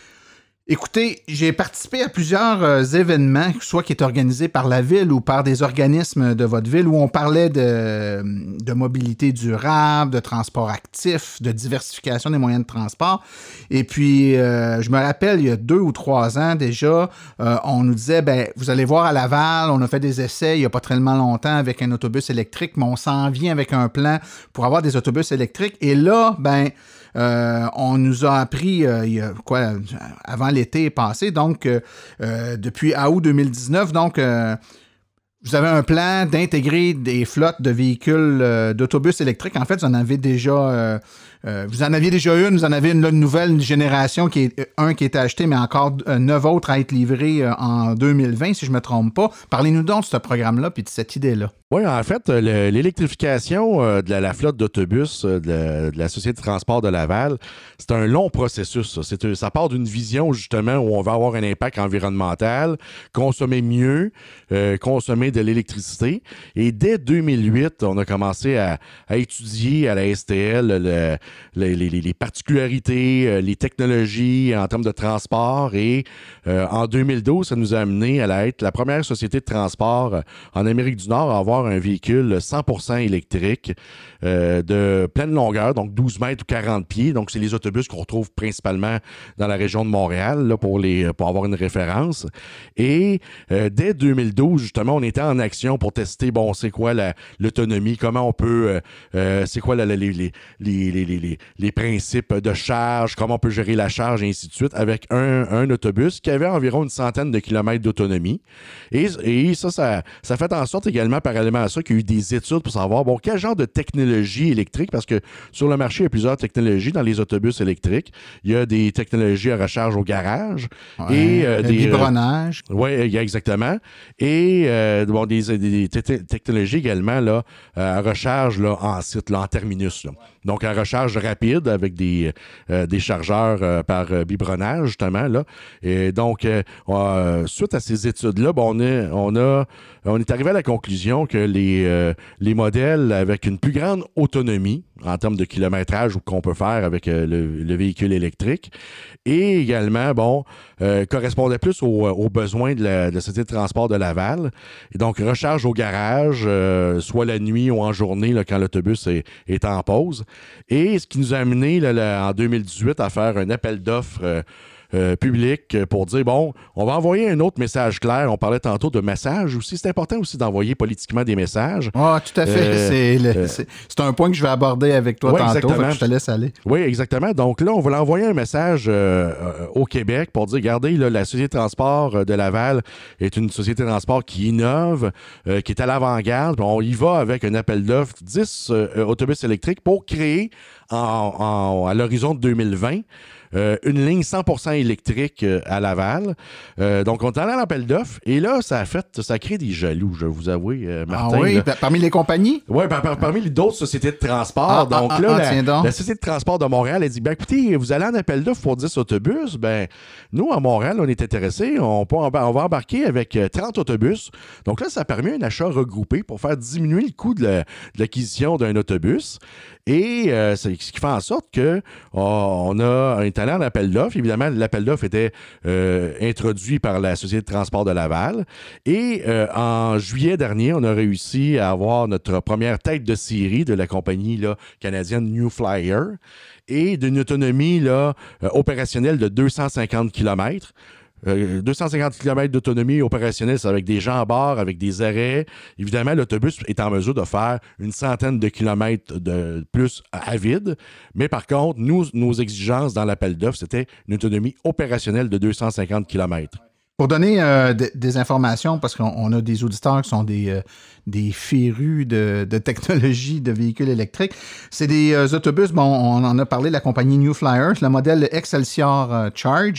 Écoutez, j'ai participé à plusieurs euh, événements, soit qui étaient organisés par la ville ou par des organismes de votre ville, où on parlait de, de mobilité durable, de transport actif, de diversification des moyens de transport. Et puis, euh, je me rappelle, il y a deux ou trois ans déjà, euh, on nous disait, ben, vous allez voir à Laval, on a fait des essais il n'y a pas tellement longtemps avec un autobus électrique, mais on s'en vient avec un plan pour avoir des autobus électriques. Et là, ben, Euh, on nous a appris, euh, il y a quoi, avant l'été passé, donc euh, euh, depuis août deux mille dix-neuf, donc euh, vous avez un plan d'intégrer des flottes de véhicules, euh, d'autobus électriques. En fait, vous en avez déjà, euh, euh, vous en aviez déjà une, vous en avez une, là, une nouvelle génération, qui est un qui est acheté, mais encore euh, neuf autres à être livrés euh, en deux mille vingt, si je ne me trompe pas. Parlez-nous donc de ce programme-là puis de cette idée-là. Oui, en fait, le, l'électrification euh, de la, la flotte d'autobus euh, de, la, de la Société de transport de Laval, c'est un long processus. Ça, c'est, ça part d'une vision, justement, où on va avoir un impact environnemental, consommer mieux, euh, consommer de l'électricité. Et dès deux mille huit, on a commencé à, à étudier à la S T L le, le, les, les particularités, les technologies en termes de transport. Et euh, en deux mille douze, ça nous a amené à la, être la première société de transport en Amérique du Nord à avoir un véhicule cent pour cent électrique euh, de pleine longueur, donc douze mètres ou quarante pieds. Donc, c'est les autobus qu'on retrouve principalement dans la région de Montréal là, pour, les, pour avoir une référence. Et euh, dès deux mille douze, justement, on était en action pour tester, bon, c'est quoi la, l'autonomie, comment on peut, euh, euh, c'est quoi la, la, les, les, les, les, les, les principes de charge, comment on peut gérer la charge, et ainsi de suite, avec un, un autobus qui avait environ une centaine de kilomètres d'autonomie. Et, et ça, ça, ça fait en sorte également, parallèlement à ça, qu'il y a eu des études pour savoir, bon, quel genre de technologie électrique, parce que sur le marché, il y a plusieurs technologies dans les autobus électriques. Il y a des technologies à recharge au garage. Ouais, et euh, le des biberonnage. Euh, oui, exactement. Et euh, bon, des, des, des te- technologies également là, à recharge là, en site, là, en terminus. Là. Donc, à recharge rapide avec des, euh, des chargeurs euh, par euh, biberonnage, justement. Là. Et donc, euh, euh, suite à ces études-là, bon, on, est, on, a, on est arrivé à la conclusion que les, euh, les modèles avec une plus grande autonomie en termes de kilométrage qu'on peut faire avec euh, le, le véhicule électrique et également, bon, euh, correspondaient plus aux, aux besoins de la, de la Société de transport de Laval. Et donc, recharge au garage, euh, soit la nuit ou en journée, là, quand l'autobus est, est en pause. Et ce qui nous a amené là, là, en deux mille dix-huit à faire un appel d'offres euh, Euh, public pour dire, bon, on va envoyer un autre message clair. On parlait tantôt de messages aussi. C'est important aussi d'envoyer politiquement des messages. Ah, tout à fait. Euh, c'est, le, euh, c'est, c'est un point que je vais aborder avec toi ouais, tantôt. Fait que je te laisse aller. Oui, exactement. Donc là, on va envoyer un message euh, euh, au Québec pour dire, regardez, là, la Société de transport de Laval est une société de transport qui innove, euh, qui est à l'avant-garde. On y va avec un appel d'offres, dix euh, autobus électriques pour créer en, en, à l'horizon de deux mille vingt Euh, une ligne cent pour cent électrique euh, à Laval. Euh, donc, on est allé à l'appel d'offres et là, ça a fait, ça crée des jaloux, je vais vous avouer, euh, Martin. Ah oui, là. Parmi les compagnies? Oui, par, par, parmi les d'autres sociétés de transport. Ah, donc ah, là, ah, la, donc. la Société de transport de Montréal a dit, ben écoutez, vous allez en appel d'offres pour dix autobus. Ben, nous, à Montréal, on est intéressés. On, peut, on va embarquer avec trente autobus. Donc là, ça permet un achat regroupé pour faire diminuer le coût de, la, de l'acquisition d'un autobus. Et euh, c'est ce qui fait en sorte que oh, on, a, on est allé en appel d'offres. Évidemment, l'appel d'offres était euh, introduit par la Société de transport de Laval. Et euh, en juillet dernier, on a réussi à avoir notre première tête de série de la compagnie là, canadienne New Flyer et d'une autonomie là, euh, opérationnelle de deux cent cinquante kilomètres. Euh, deux cent cinquante kilomètres d'autonomie opérationnelle, c'est avec des gens à bord, avec des arrêts. Évidemment, l'autobus est en mesure de faire une centaine de kilomètres de plus à vide. Mais par contre, nous, nos exigences dans l'appel d'offres, c'était une autonomie opérationnelle de deux cent cinquante kilomètres. Pour donner euh, de, des informations, parce qu'on on a des auditeurs qui sont des, euh, des férus de, de technologie de véhicules électriques, c'est des euh, autobus, bon, on en a parlé, la compagnie New Flyer, le modèle Excelsior euh, Charge.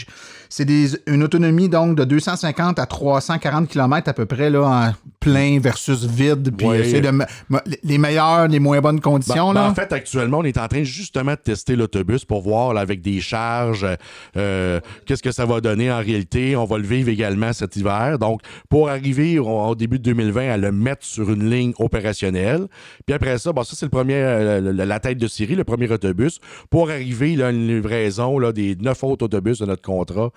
c'est des, une autonomie donc de deux cent cinquante à trois cent quarante kilomètres à peu près là, en plein versus vide. Puis Ouais. c'est de, les meilleures, les moins bonnes conditions. Ben, là. ben, en fait, actuellement, on est en train justement de tester l'autobus pour voir là, avec des charges euh, qu'est-ce que ça va donner en réalité. On va le vivre également cet hiver. Donc, pour arriver au, au début de deux mille vingt à le mettre sur une ligne opérationnelle. Puis après ça, bon, ça, c'est le premier, euh, la, la tête de série, le premier autobus. Pour arriver là, à une livraison là, des neuf autres autobus de notre contrat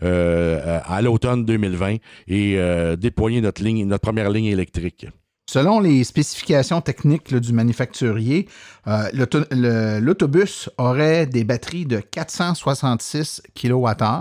euh, à l'automne deux mille vingt et euh, déployer notre ligne, notre première ligne électrique. Selon les spécifications techniques là, du manufacturier, euh, l'auto- le- l'autobus aurait des batteries de quatre cent soixante-six kilowattheures.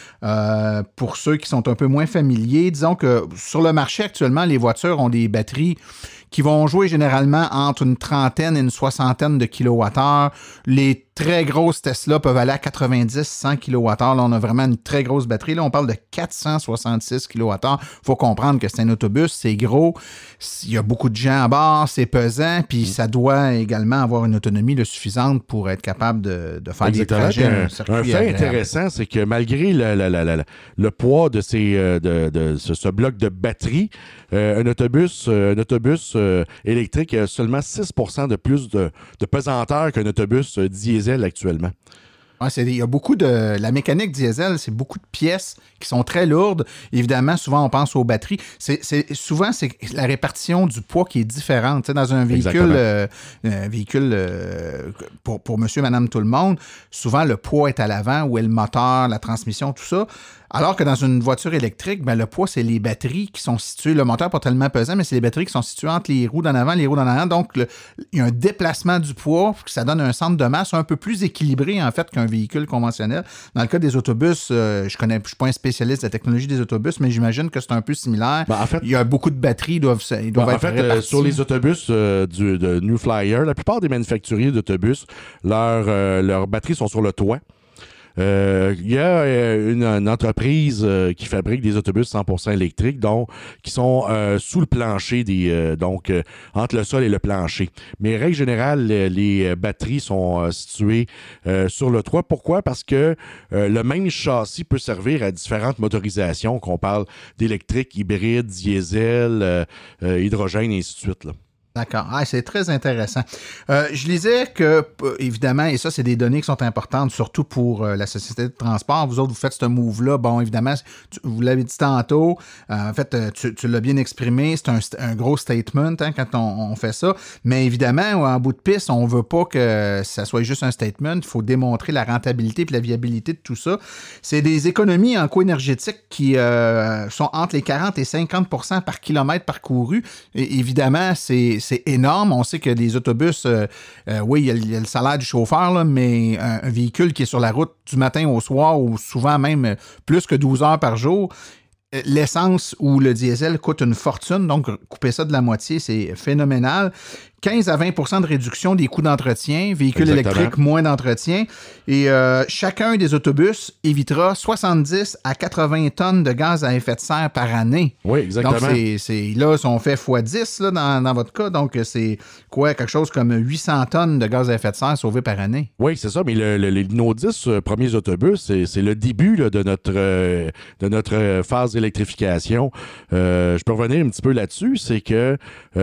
Euh, pour ceux qui sont un peu moins familiers, disons que sur le marché actuellement, les voitures ont des batteries qui vont jouer généralement entre une trentaine et une soixantaine de kilowattheures. Les très grosses Tesla peuvent aller à quatre-vingt-dix à cent kilowattheures. Là, on a vraiment une très grosse batterie. Là, on parle de quatre cent soixante-six kilowattheures. Il faut comprendre que c'est un autobus, c'est gros, il y a beaucoup de gens à bord, c'est pesant, puis mmh. ça doit également avoir une autonomie là, suffisante pour être capable de, de faire Exactement. des trajets. Un, un, circuit un fait agréable. intéressant, c'est que malgré le, le, le, le, le poids de, ces, de, de ce, ce bloc de batterie, euh, un autobus, euh, un autobus euh, électrique a seulement six pour cent de plus de, de pesanteur qu'un autobus euh, diesel actuellement. Ouais, c'est, il y a beaucoup de... La mécanique diesel, c'est beaucoup de pièces qui sont très lourdes. Évidemment, souvent, on pense aux batteries. C'est, c'est, souvent, c'est la répartition du poids qui est différente. Tu sais, dans un véhicule, euh, un véhicule euh, pour, pour monsieur, madame, tout le monde, souvent, le poids est à l'avant, où est le moteur, la transmission, tout ça. Alors que dans une voiture électrique, ben, le poids, c'est les batteries qui sont situées. Le moteur n'est pas tellement pesant, mais c'est les batteries qui sont situées entre les roues d'en avant et les roues d'en arrière. Donc, le, il y a un déplacement du poids, ça donne un centre de masse un peu plus équilibré, en fait, qu'un véhicule conventionnel. Dans le cas des autobus, euh, je connais, je suis pas un spécialiste de la technologie des autobus, mais j'imagine que c'est un peu similaire. Ben, en fait, il y a beaucoup de batteries, ils doivent, ils doivent ben, être en fait, euh, sur les autobus euh, du, de New Flyer, la plupart des manufacturiers d'autobus, leurs euh, leurs batteries sont sur le toit. Il euh, y a euh, une, une entreprise euh, qui fabrique des autobus cent pour cent électriques, donc qui sont euh, sous le plancher, des, euh, donc euh, entre le sol et le plancher. Mais règle générale, les, les batteries sont euh, situées euh, sur le toit. Pourquoi? Parce que euh, le même châssis peut servir à différentes motorisations, qu'on parle d'électrique, hybride, diesel, euh, euh, hydrogène, et ainsi de suite, là. D'accord. Ah, c'est très intéressant. Euh, je lisais que, évidemment, et ça, c'est des données qui sont importantes, surtout pour euh, la société de transport. Vous autres, vous faites ce move-là. Bon, évidemment, tu, vous l'avez dit tantôt. Euh, en fait, tu, tu l'as bien exprimé. C'est un, un gros statement hein, quand on, on fait ça. Mais évidemment, en bout de piste, on ne veut pas que ça soit juste un statement. Il faut démontrer la rentabilité et la viabilité de tout ça. C'est des économies en coût énergétique qui euh, sont entre les quarante et cinquante pour cent par kilomètre parcouru. Et, évidemment, c'est c'est énorme. On sait que les autobus, euh, euh, oui, il y, a, il y a le salaire du chauffeur, là, mais un, un véhicule qui est sur la route du matin au soir ou souvent même plus que douze heures par jour, l'essence ou le diesel coûte une fortune. Donc, couper ça de la moitié, c'est phénoménal. quinze à vingt pour cent de réduction des coûts d'entretien, véhicules Exactement. électriques, moins d'entretien. Et euh, chacun des autobus évitera soixante-dix à quatre-vingts tonnes de gaz à effet de serre par année. Oui, exactement. Donc, c'est, c'est, là, si on fait fois dix là, dans, dans votre cas, donc c'est quoi, quelque chose comme huit cents tonnes de gaz à effet de serre sauvées par année. Oui, c'est ça, mais le, le, nos dix premiers autobus, c'est, c'est le début là, de, notre, euh, de notre phase d'électrification. Euh, je peux revenir un petit peu là-dessus, c'est que,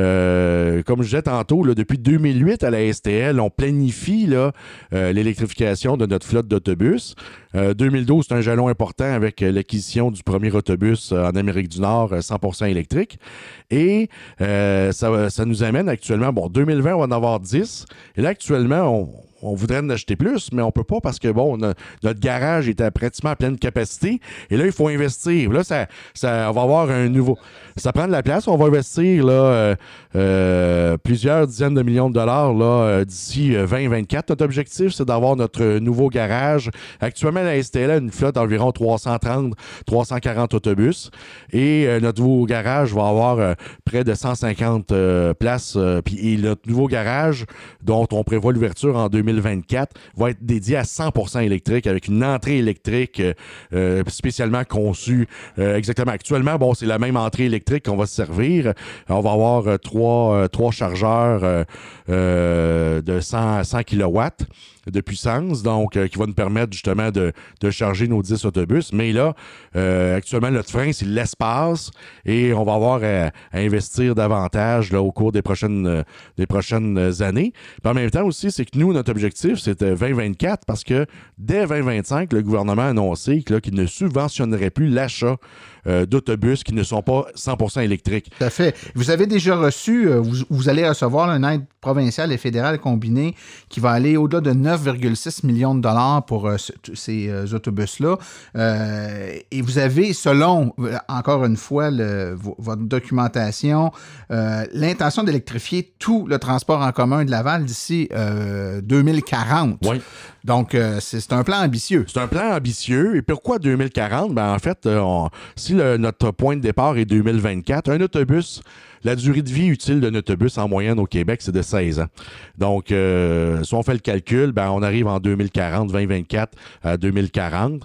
euh, comme je disais tantôt, là, depuis deux mille huit à la S T L, on planifie là, euh, l'électrification de notre flotte d'autobus. Euh, deux mille douze, c'est un jalon important avec l'acquisition du premier autobus en Amérique du Nord cent pour cent électrique. Et euh, ça, ça nous amène actuellement, bon, deux mille vingt, on va en avoir dix. Et là, actuellement, on... on voudrait en acheter plus, mais on peut pas parce que, bon, on a, notre garage est à pratiquement à pleine capacité. Et là, il faut investir. Là, ça, ça, on va avoir un nouveau... Ça prend de la place. On va investir là, euh, euh, plusieurs dizaines de millions de dollars là, euh, d'ici vingt vingt-quatre. Notre objectif, c'est d'avoir notre nouveau garage. Actuellement, la S T L a une flotte d'environ trois cent trente à trois cent quarante autobus. Et euh, notre nouveau garage va avoir euh, près de cent cinquante euh, places. Euh, puis, et notre nouveau garage, dont on prévoit l'ouverture en deux mille mille vingt-quatre va être dédié à cent pour cent électrique avec une entrée électrique euh, spécialement conçue. Euh, exactement. Actuellement, bon, c'est la même entrée électrique qu'on va se servir. On va avoir euh, trois, euh, trois chargeurs euh, euh, de cent, cent kilowatts de puissance, donc euh, qui va nous permettre justement de, de charger nos dix autobus. Mais là, euh, actuellement, notre frein, c'est l'espace et on va avoir à, à investir davantage là, au cours des prochaines, euh, des prochaines années. Puis en même temps aussi, c'est que nous, notre objectif, c'était vingt vingt-quatre parce que dès vingt vingt-cinq, le gouvernement a annoncé que, là, qu'il ne subventionnerait plus l'achat euh, d'autobus qui ne sont pas cent pour cent électriques. Tout à fait. Vous avez déjà reçu, euh, vous, vous allez recevoir une aide provinciale et fédérale combinée qui va aller au-delà de neuf virgule six millions de dollars pour euh, ce, ces euh, autobus-là. Euh, et vous avez, selon, encore une fois, le, votre documentation, euh, l'intention d'électrifier tout le transport en commun de Laval d'ici euh, deux mille quarante. Oui. Donc, euh, c'est, c'est un plan ambitieux. C'est un plan ambitieux. Et pourquoi deux mille quarante? Ben, en fait, on, si le, notre point de départ est deux mille vingt-quatre, un autobus, la durée de vie utile d'un autobus en moyenne au Québec, c'est de seize ans. Donc, euh, si on fait le calcul, ben, on arrive en deux mille quarante, vingt vingt-quatre à deux mille quarante,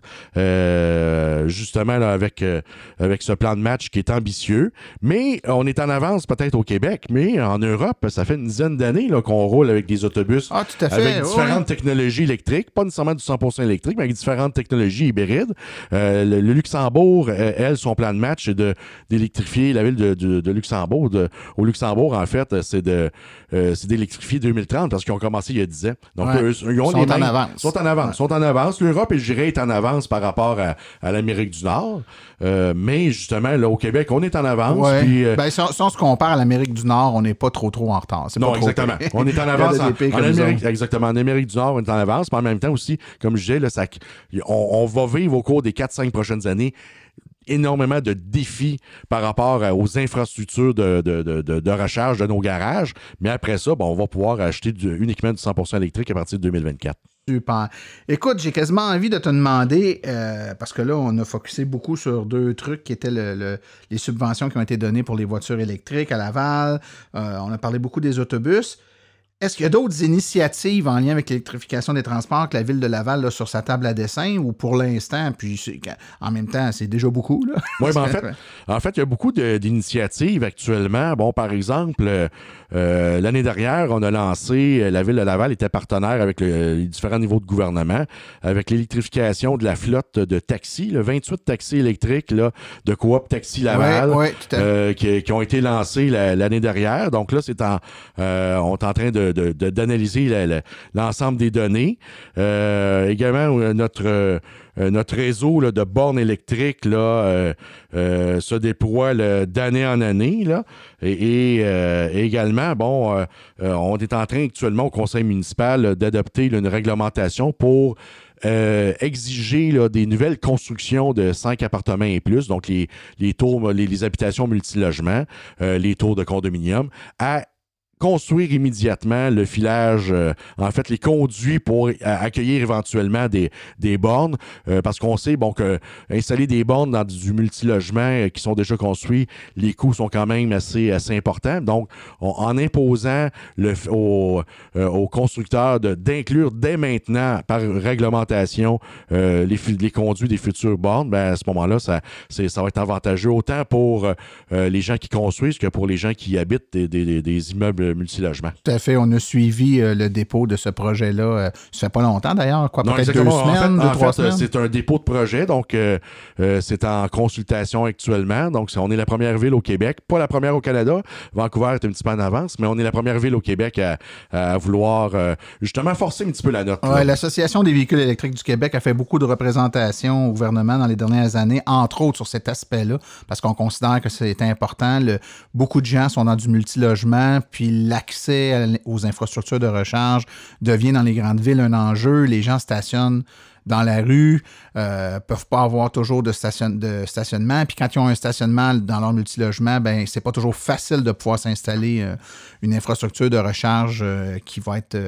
euh, justement là, avec, euh, avec ce plan de match qui est ambitieux. Mais on est en avance peut-être au Québec, mais en Europe, ça fait une dizaine d'années là, qu'on roule avec des autobus ah, tout à fait. avec différentes oui. technologies électriques, pas nécessairement du cent pour cent électrique, mais avec différentes technologies hybrides. Euh, le, le Luxembourg, elle, son plan de match, c'est de, d'électrifier la ville de, de, de Luxembourg. De, au Luxembourg, en fait, c'est, de, euh, c'est d'électrifier deux mille trente parce qu'ils ont commencé il y a dix ans. Donc, ouais. eux, ils ont sont, les en mêmes, avance. sont en avance. Ouais. sont en avance. L'Europe, je dirais, est en avance par rapport à, à l'Amérique du Nord. Euh, mais justement, là, au Québec, on est en avance. Ouais. Puis, euh, ben, si, on, si on se compare à l'Amérique du Nord, on n'est pas trop, trop en retard. C'est non, pas exactement. Trop... On est en avance. en, en Amérique, nous exactement. En Amérique du Nord, on est en avance. Mais en même temps aussi, comme je disais, là, ça, on, on va vivre au cours des quatre cinq prochaines années énormément de défis par rapport aux infrastructures de, de, de, de, de recharge de nos garages. Mais après ça, bon, on va pouvoir acheter du, uniquement du cent pour cent électrique à partir de deux mille vingt-quatre. Super. Écoute, j'ai quasiment envie de te demander, euh, parce que là, on a focusé beaucoup sur deux trucs qui étaient le, le, les subventions qui ont été données pour les voitures électriques à Laval. Euh, on a parlé beaucoup des autobus. Est-ce qu'il y a d'autres initiatives en lien avec l'électrification des transports que la Ville de Laval a sur sa table à dessin ou pour l'instant, puis c'est, en même temps, c'est déjà beaucoup, là? Oui, ben en fait, en fait, il y a beaucoup de, d'initiatives actuellement. Bon, par exemple, euh, l'année dernière, on a lancé, la Ville de Laval était partenaire avec le, les différents niveaux de gouvernement, avec l'électrification de la flotte de taxis, le vingt-huit taxis électriques là, de Coop Taxi Laval, ouais, ouais, tout à fait. Euh, qui, qui ont été lancés la, l'année dernière. Donc là, c'est en, euh, on est en train de De, de, d'analyser la, la, l'ensemble des données. Euh, également, notre, euh, notre réseau là, de bornes électriques là, euh, euh, se déploie là, d'année en année. Là, et, et euh, également, bon, euh, euh, on est en train actuellement au conseil municipal là, d'adopter là, une réglementation pour Euh, exiger là, des nouvelles constructions de cinq appartements et plus, donc les, les tours, les, les habitations multilogements, euh, les tours de condominium, à construire immédiatement le filage, euh, en fait, les conduits pour euh, accueillir éventuellement des, des bornes, euh, parce qu'on sait, bon, que installer des bornes dans du multilogement euh, qui sont déjà construits, les coûts sont quand même assez, assez importants. Donc, on, en imposant le, aux, euh, aux constructeurs de, d'inclure dès maintenant, par réglementation, euh, les, les conduits des futures bornes, ben, à ce moment-là, ça, c'est, ça va être avantageux autant pour euh, les gens qui construisent que pour les gens qui habitent des, des, des immeubles multilogement. Tout à fait. On a suivi euh, le dépôt de ce projet-là. Euh, ça fait pas longtemps d'ailleurs, quoi, non, peut-être deux semaines, en fait, deux, en trois fait, semaines. C'est un dépôt de projet, donc euh, euh, c'est en consultation actuellement. Donc, on est la première ville au Québec, pas la première au Canada. Vancouver est un petit peu en avance, mais on est la première ville au Québec à, à vouloir euh, justement forcer un petit peu la note. Ouais, l'Association des véhicules électriques du Québec a fait beaucoup de représentations au gouvernement dans les dernières années, entre autres sur cet aspect-là, parce qu'on considère que c'est important. Le, beaucoup de gens sont dans du multilogement, puis l'accès aux infrastructures de recharge devient dans les grandes villes un enjeu. Les gens stationnent dans la rue, euh, peuvent pas avoir toujours de, station, de stationnement. Puis quand ils ont un stationnement dans leur multilogement, ben c'est pas toujours facile de pouvoir s'installer euh, une infrastructure de recharge euh, qui va être euh,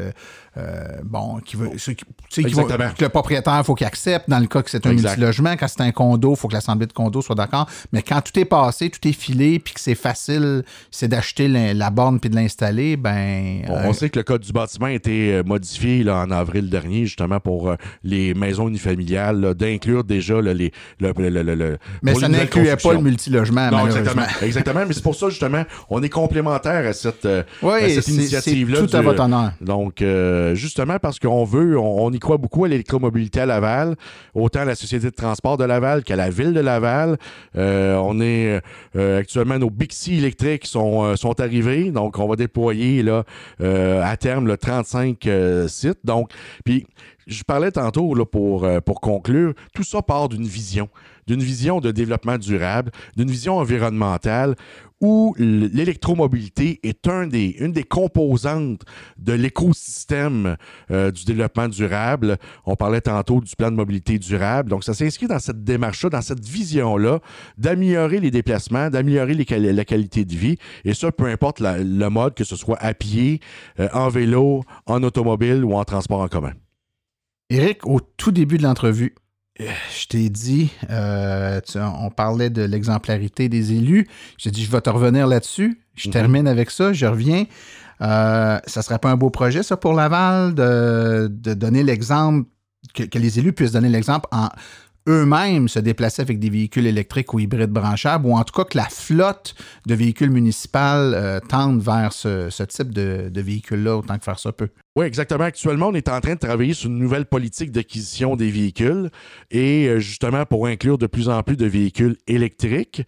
euh, bon, qui veut, ceux qui, qui vont, que le propriétaire, il faut qu'il accepte. Dans le cas que c'est un exact. multilogement, quand c'est un condo, il faut que l'assemblée de condo soit d'accord. Mais quand tout est passé, tout est filé, puis que c'est facile, c'est d'acheter la, la borne puis de l'installer, ben... On, euh, on sait que le code du bâtiment a été modifié là, en avril dernier, justement pour euh, les maisons unifamiliales, là, d'inclure déjà là, les... Le, le, le, le, mais ça n'incluait pas le multilogement, non, malheureusement. Exactement, exactement, mais c'est pour ça, justement, on est complémentaire à cette, euh, oui, à cette c'est, initiative-là. C'est tout à du, votre honneur. Donc, euh, justement, parce qu'on veut, on, on y croit beaucoup à l'électromobilité à Laval, autant à la Société de transport de Laval qu'à la Ville de Laval. Euh, on est euh, actuellement, nos Bixi électriques sont, euh, sont arrivés, donc on va déployer là, euh, à terme le trente-cinq euh, sites. Donc, puis je parlais tantôt là, pour, euh, pour conclure, tout ça part d'une vision, d'une vision de développement durable, d'une vision environnementale où l'électromobilité est un des, une des composantes de l'écosystème euh, du développement durable. On parlait tantôt du plan de mobilité durable. Donc, ça s'inscrit dans cette démarche-là, dans cette vision-là, d'améliorer les déplacements, d'améliorer les, la qualité de vie. Et ça, peu importe la, le mode, que ce soit à pied, euh, en vélo, en automobile ou en transport en commun. Éric, au tout début de l'entrevue, je t'ai dit, euh, tu, on parlait de l'exemplarité des élus. J'ai dit, je vais te revenir là-dessus. Je mm-hmm. termine avec ça, je reviens. Euh, ça serait pas un beau projet, ça, pour Laval, de, de donner l'exemple, que, que les élus puissent donner l'exemple en eux-mêmes se déplacer avec des véhicules électriques ou hybrides branchables, ou en tout cas que la flotte de véhicules municipaux euh, tende vers ce, ce type de, de véhicules-là, autant que faire ça peut. Oui, exactement. Actuellement, on est en train de travailler sur une nouvelle politique d'acquisition des véhicules et euh, justement pour inclure de plus en plus de véhicules électriques.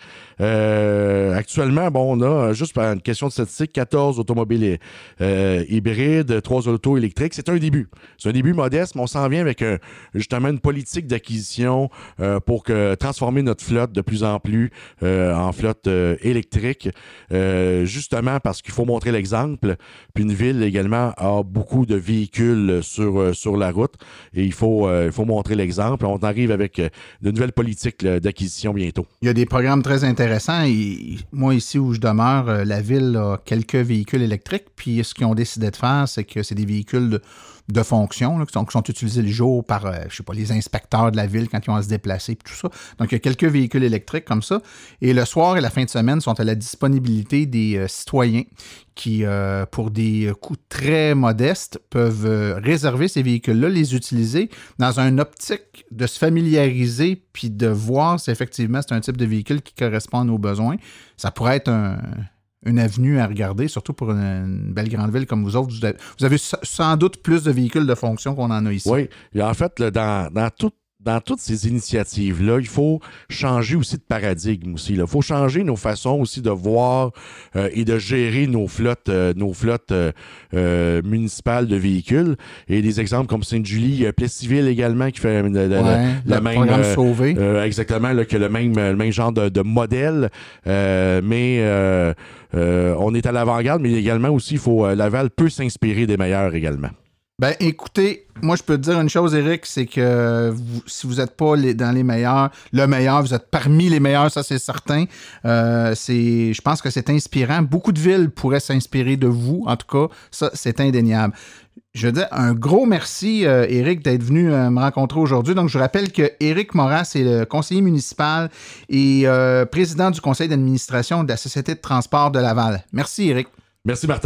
Euh, actuellement, bon, on a, juste par une question de statistique, quatorze automobiles euh, hybrides, trois autos électriques. C'est un début. C'est un début modeste, mais on s'en vient avec un, justement une politique d'acquisition euh, pour que, transformer notre flotte de plus en plus euh, en flotte euh, électrique, euh, justement parce qu'il faut montrer l'exemple. Puis une ville également a beaucoup de véhicules sur, sur la route et il faut, euh, il faut montrer l'exemple. On arrive avec euh, de nouvelles politiques là, d'acquisition bientôt. Il y a des programmes très intéressants. Et moi, ici où je demeure, euh, la ville a quelques véhicules électriques. Puis ce qu'ils ont décidé de faire, c'est que c'est des véhicules de, de fonction là, qui, sont, qui sont utilisés le jour par, euh, je sais pas, les inspecteurs de la ville quand ils ont à se déplacer et tout ça. Donc, il y a quelques véhicules électriques comme ça. Et le soir et la fin de semaine sont à la disponibilité des euh, citoyens qui, euh, pour des coûts très modestes, peuvent euh, réserver ces véhicules-là, les utiliser dans une optique de se familiariser puis de voir si effectivement c'est un type de véhicule qui correspond à nos besoins. Ça pourrait être un, une avenue à regarder, surtout pour une, une belle grande ville comme vous autres. Vous avez, vous avez sans doute plus de véhicules de fonction qu'on en a ici. Oui, et en fait, là, dans, dans tout Dans toutes ces initiatives-là, il faut changer aussi de paradigme aussi. Il faut changer nos façons aussi de voir euh, et de gérer nos flottes, euh, nos flottes euh, euh, municipales de véhicules. Et des exemples comme Sainte-Julie, euh, Plessisville également, qui fait euh, le, ouais, le, le même... programme euh, Sauvé. Euh, exactement, là, que le même, le même genre de, de modèle. Euh, mais euh, euh, on est à l'avant-garde, mais également aussi, il faut, euh, Laval peut s'inspirer des meilleurs également. Ben, écoutez, moi, je peux te dire une chose, Éric, c'est que vous, si vous n'êtes pas les, dans les meilleurs, le meilleur, vous êtes parmi les meilleurs, ça, c'est certain. Euh, c'est, je pense que c'est inspirant. Beaucoup de villes pourraient s'inspirer de vous. En tout cas, ça, c'est indéniable. Je veux dire, un gros merci, euh, Éric, d'être venu euh, me rencontrer aujourd'hui. Donc, je rappelle que Éric Moras est le conseiller municipal et euh, président du conseil d'administration de la Société de transport de Laval. Merci, Éric. Merci, Martin.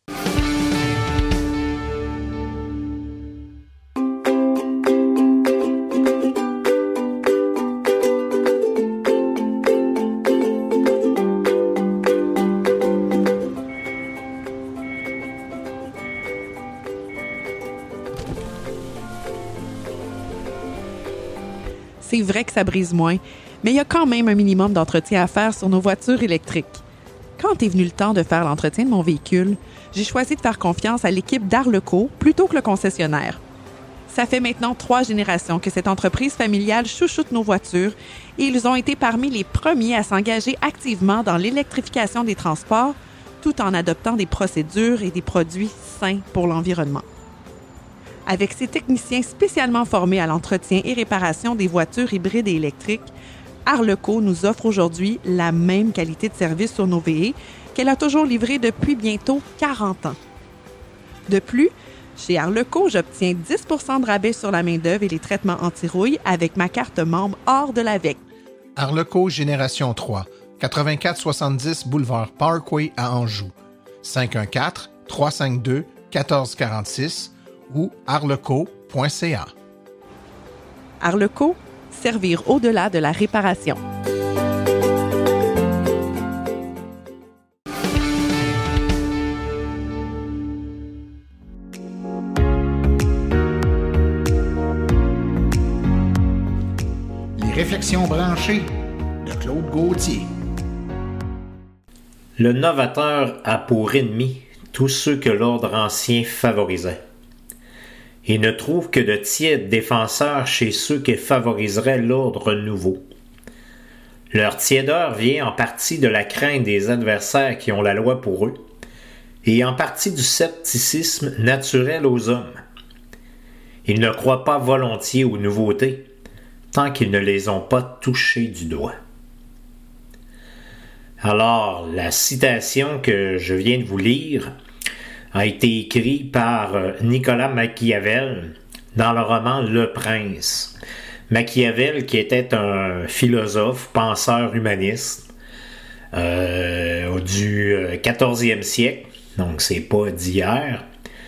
C'est vrai que ça brise moins, mais il y a quand même un minimum d'entretien à faire sur nos voitures électriques. Quand est venu le temps de faire l'entretien de mon véhicule, j'ai choisi de faire confiance à l'équipe d'Arleco plutôt que le concessionnaire. Ça fait maintenant trois générations que cette entreprise familiale chouchoute nos voitures et ils ont été parmi les premiers à s'engager activement dans l'électrification des transports tout en adoptant des procédures et des produits sains pour l'environnement. Avec ses techniciens spécialement formés à l'entretien et réparation des voitures hybrides et électriques, Arleco nous offre aujourd'hui la même qualité de service sur nos V E qu'elle a toujours livré depuis bientôt quarante ans. De plus, Chez Arleco, j'obtiens dix pour cent de rabais sur la main-d'œuvre et les traitements anti-rouille avec ma carte membre hors de l'Avec. Arleco Génération trois, quatre-vingt-quatre soixante-dix Boulevard Parkway à Anjou. cinq un quatre, trois cinq deux, un quatre quatre six ou arleco point c a. Arleco, servir au-delà de la réparation. Réflexions branchées de Claude Gauthier. Le novateur a pour ennemi tous ceux que l'ordre ancien favorisait. Il ne trouve que de tièdes défenseurs chez ceux qui favoriseraient l'ordre nouveau. Leur tiédeur vient en partie de la crainte des adversaires qui ont la loi pour eux, et en partie du scepticisme naturel aux hommes. Ils ne croient pas volontiers aux nouveautés, tant qu'ils ne les ont pas touchés du doigt. Alors, la citation que je viens de vous lire a été écrite par Nicolas Machiavel dans le roman Le Prince. Machiavel, qui était un philosophe, penseur humaniste euh, du quatorzième siècle, donc c'est pas d'hier,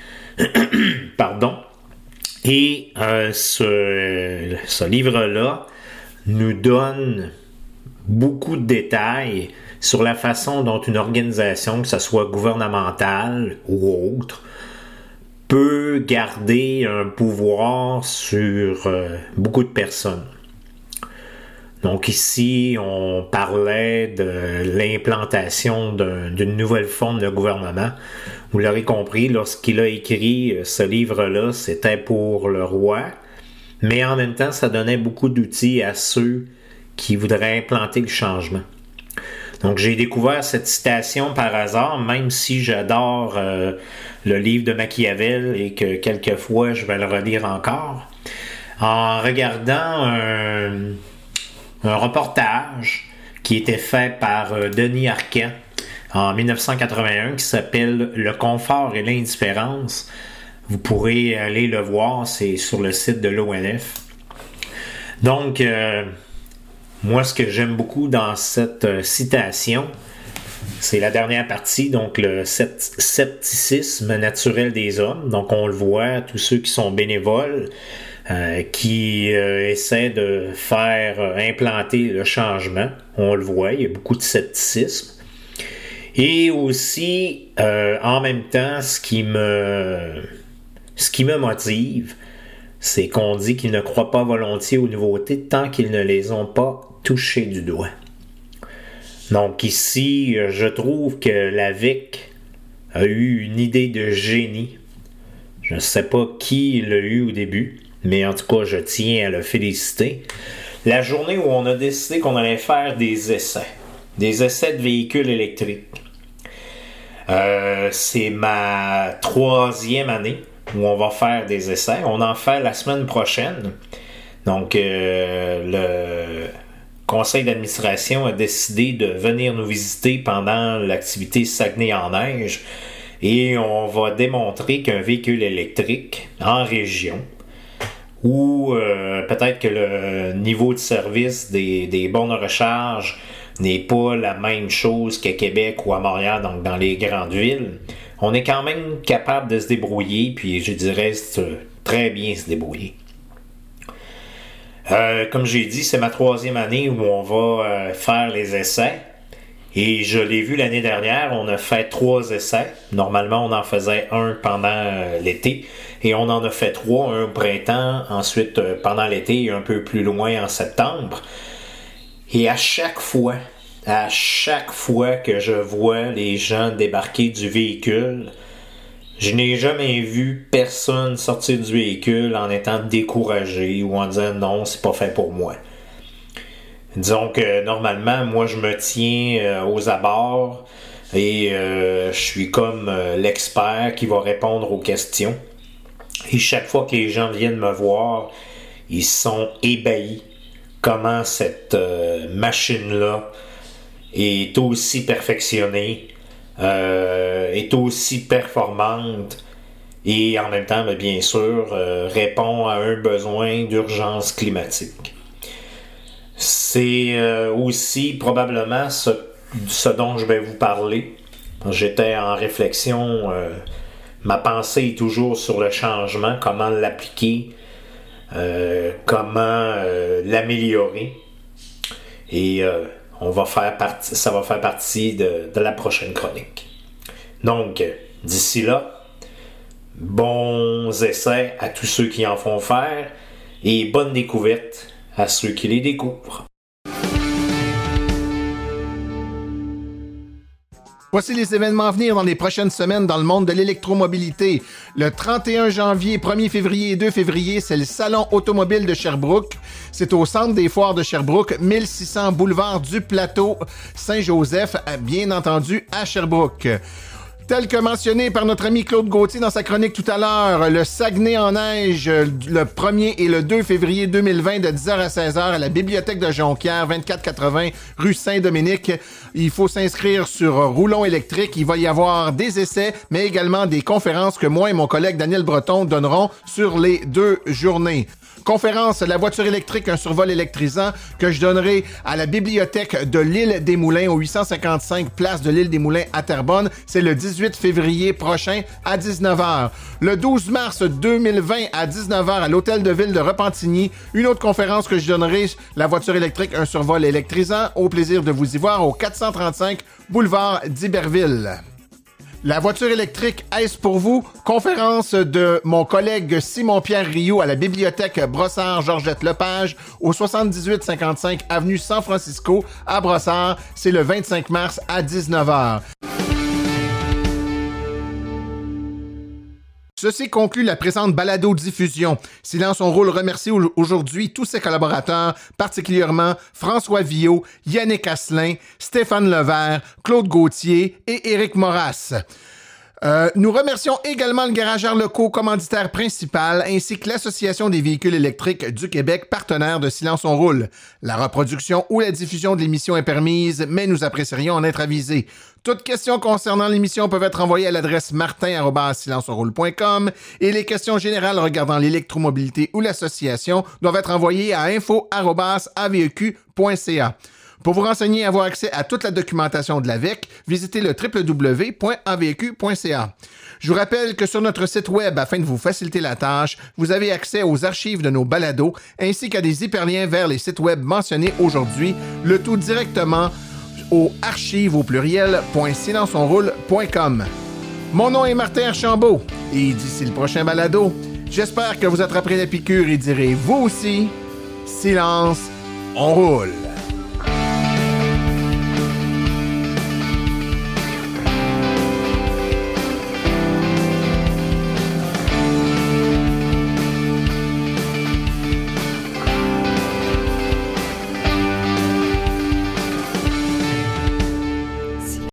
pardon. Et euh, ce, ce livre-là nous donne beaucoup de détails sur la façon dont une organisation, que ce soit gouvernementale ou autre, peut garder un pouvoir sur euh, beaucoup de personnes. Donc ici, on parlait de l'implantation d'un, d'une nouvelle forme de gouvernement. Vous l'aurez compris, lorsqu'il a écrit ce livre-là, c'était pour le roi, mais en même temps, ça donnait beaucoup d'outils à ceux qui voudraient implanter le changement. Donc j'ai découvert cette citation par hasard, même si j'adore euh, le livre de Machiavel et que quelquefois je vais le relire encore, en regardant un... un reportage qui était fait par euh, Denis Arcand en dix-neuf cent quatre-vingt-un qui s'appelle « Le confort et l'indifférence ». Vous pourrez aller le voir, c'est sur le site de l'O N F. Donc, euh, moi, ce que j'aime beaucoup dans cette euh, citation, c'est la dernière partie, donc le scepticisme naturel des hommes. Donc, on le voit, tous ceux qui sont bénévoles, Euh, qui euh, essaie de faire euh, implanter le changement. On le voit, il y a beaucoup de scepticisme. Et aussi, euh, en même temps, ce qui me, ce qui me motive, c'est qu'on dit qu'ils ne croient pas volontiers aux nouveautés tant qu'ils ne les ont pas touchées du doigt. Donc ici, je trouve que l'Avec a eu une idée de génie. Je ne sais pas qui l'a eu au début, mais en tout cas, je tiens à le féliciter. La journée où on a décidé qu'on allait faire des essais, des essais de véhicules électriques. Euh, c'est ma troisième année où on va faire des essais. On en fait la semaine prochaine. Donc, euh, le conseil d'administration a décidé de venir nous visiter pendant l'activité Saguenay en neige et on va démontrer qu'un véhicule électrique en région, ou euh, peut-être que le niveau de service des, des bornes de recharge n'est pas la même chose qu'à Québec ou à Montréal, donc dans les grandes villes, on est quand même capable de se débrouiller, puis je dirais très bien se débrouiller. Euh, comme j'ai dit, c'est ma troisième année où on va euh, faire les essais. Et je l'ai vu l'année dernière, on a fait trois essais. Normalement, on en faisait un pendant euh, l'été. Et on en a fait trois, un au printemps, ensuite euh, pendant l'été et un peu plus loin en septembre. Et à chaque fois, à chaque fois que je vois les gens débarquer du véhicule, je n'ai jamais vu personne sortir du véhicule en étant découragé ou en disant non, c'est pas fait pour moi. Disons que normalement, moi je me tiens euh, aux abords et euh, je suis comme euh, l'expert qui va répondre aux questions. Et chaque fois que les gens viennent me voir, ils sont ébahis comment cette euh, machine-là est aussi perfectionnée, euh, est aussi performante et en même temps, bien, bien sûr, euh, répond à un besoin d'urgence climatique. C'est euh, aussi probablement ce, ce dont je vais vous parler. J'étais en réflexion, euh, ma pensée est toujours sur le changement, comment l'appliquer, euh, comment euh, l'améliorer. Et euh, on va faire partie, ça va faire partie de, de la prochaine chronique. Donc, d'ici là, bons essais à tous ceux qui en font faire et bonne découverte à ceux qui les découvrent. Voici les événements à venir dans les prochaines semaines dans le monde de l'électromobilité. Le trente et un janvier, premier février et deux février, c'est le Salon automobile de Sherbrooke. C'est au Centre des foires de Sherbrooke, mille six cents boulevard du Plateau Saint-Joseph, bien entendu à Sherbrooke. Tel que mentionné par notre ami Claude Gauthier dans sa chronique tout à l'heure, le Saguenay en neige le premier et le deux février deux mille vingt de dix heures à seize heures à la Bibliothèque de Jonquière, vingt-quatre quatre-vingts rue Saint-Dominique. Il faut s'inscrire sur Roulon électrique. Il va y avoir des essais, mais également des conférences que moi et mon collègue Daniel Breton donneront sur les deux journées. Conférence La voiture électrique, un survol électrisant que je donnerai à la bibliothèque de l'Île des Moulins, au huit cent cinquante-cinq place de l'Île des Moulins à Terrebonne. C'est le dix-huit février prochain à dix-neuf heures. Le douze mars deux mille vingt à dix-neuf heures à l'Hôtel de Ville de Repentigny, une autre conférence que je donnerai, La voiture électrique, un survol électrisant. Au plaisir de vous y voir au quatre cent trente-cinq boulevard d'Iberville. La voiture électrique, est-ce pour vous? Conférence de mon collègue Simon-Pierre Rioux à la bibliothèque Brossard-Georgette-Lepage au soixante-dix-huit cinquante-cinq avenue San Francisco à Brossard. C'est le vingt-cinq mars à dix-neuf heures. Ceci conclut la présente balado-diffusion. Silence on roule remercie aujourd'hui tous ses collaborateurs, particulièrement François Villot, Yannick Asselin, Stéphane Levert, Claude Gauthier et Éric Moras. Euh, nous remercions également le Garage Arleco, commanditaire principal, ainsi que l'Association des véhicules électriques du Québec, partenaire de Silence on roule. La reproduction ou la diffusion de l'émission est permise, mais nous apprécierions en être avisés. Toutes questions concernant l'émission peuvent être envoyées à l'adresse martin arobase silence on roule point com et les questions générales regardant l'électromobilité ou l'association doivent être envoyées à info arobase a v e q point c a. Pour vous renseigner et avoir accès à toute la documentation de l'A V E C, visitez le w w w point a v e q point c a. Je vous rappelle que sur notre site web, afin de vous faciliter la tâche, vous avez accès aux archives de nos balados ainsi qu'à des hyperliens vers les sites web mentionnés aujourd'hui, le tout directement au archives au pluriel point silence on roule point com. Mon nom est Martin Archambault et d'ici le prochain balado, j'espère que vous attraperez la piqûre et direz vous aussi, silence, on roule.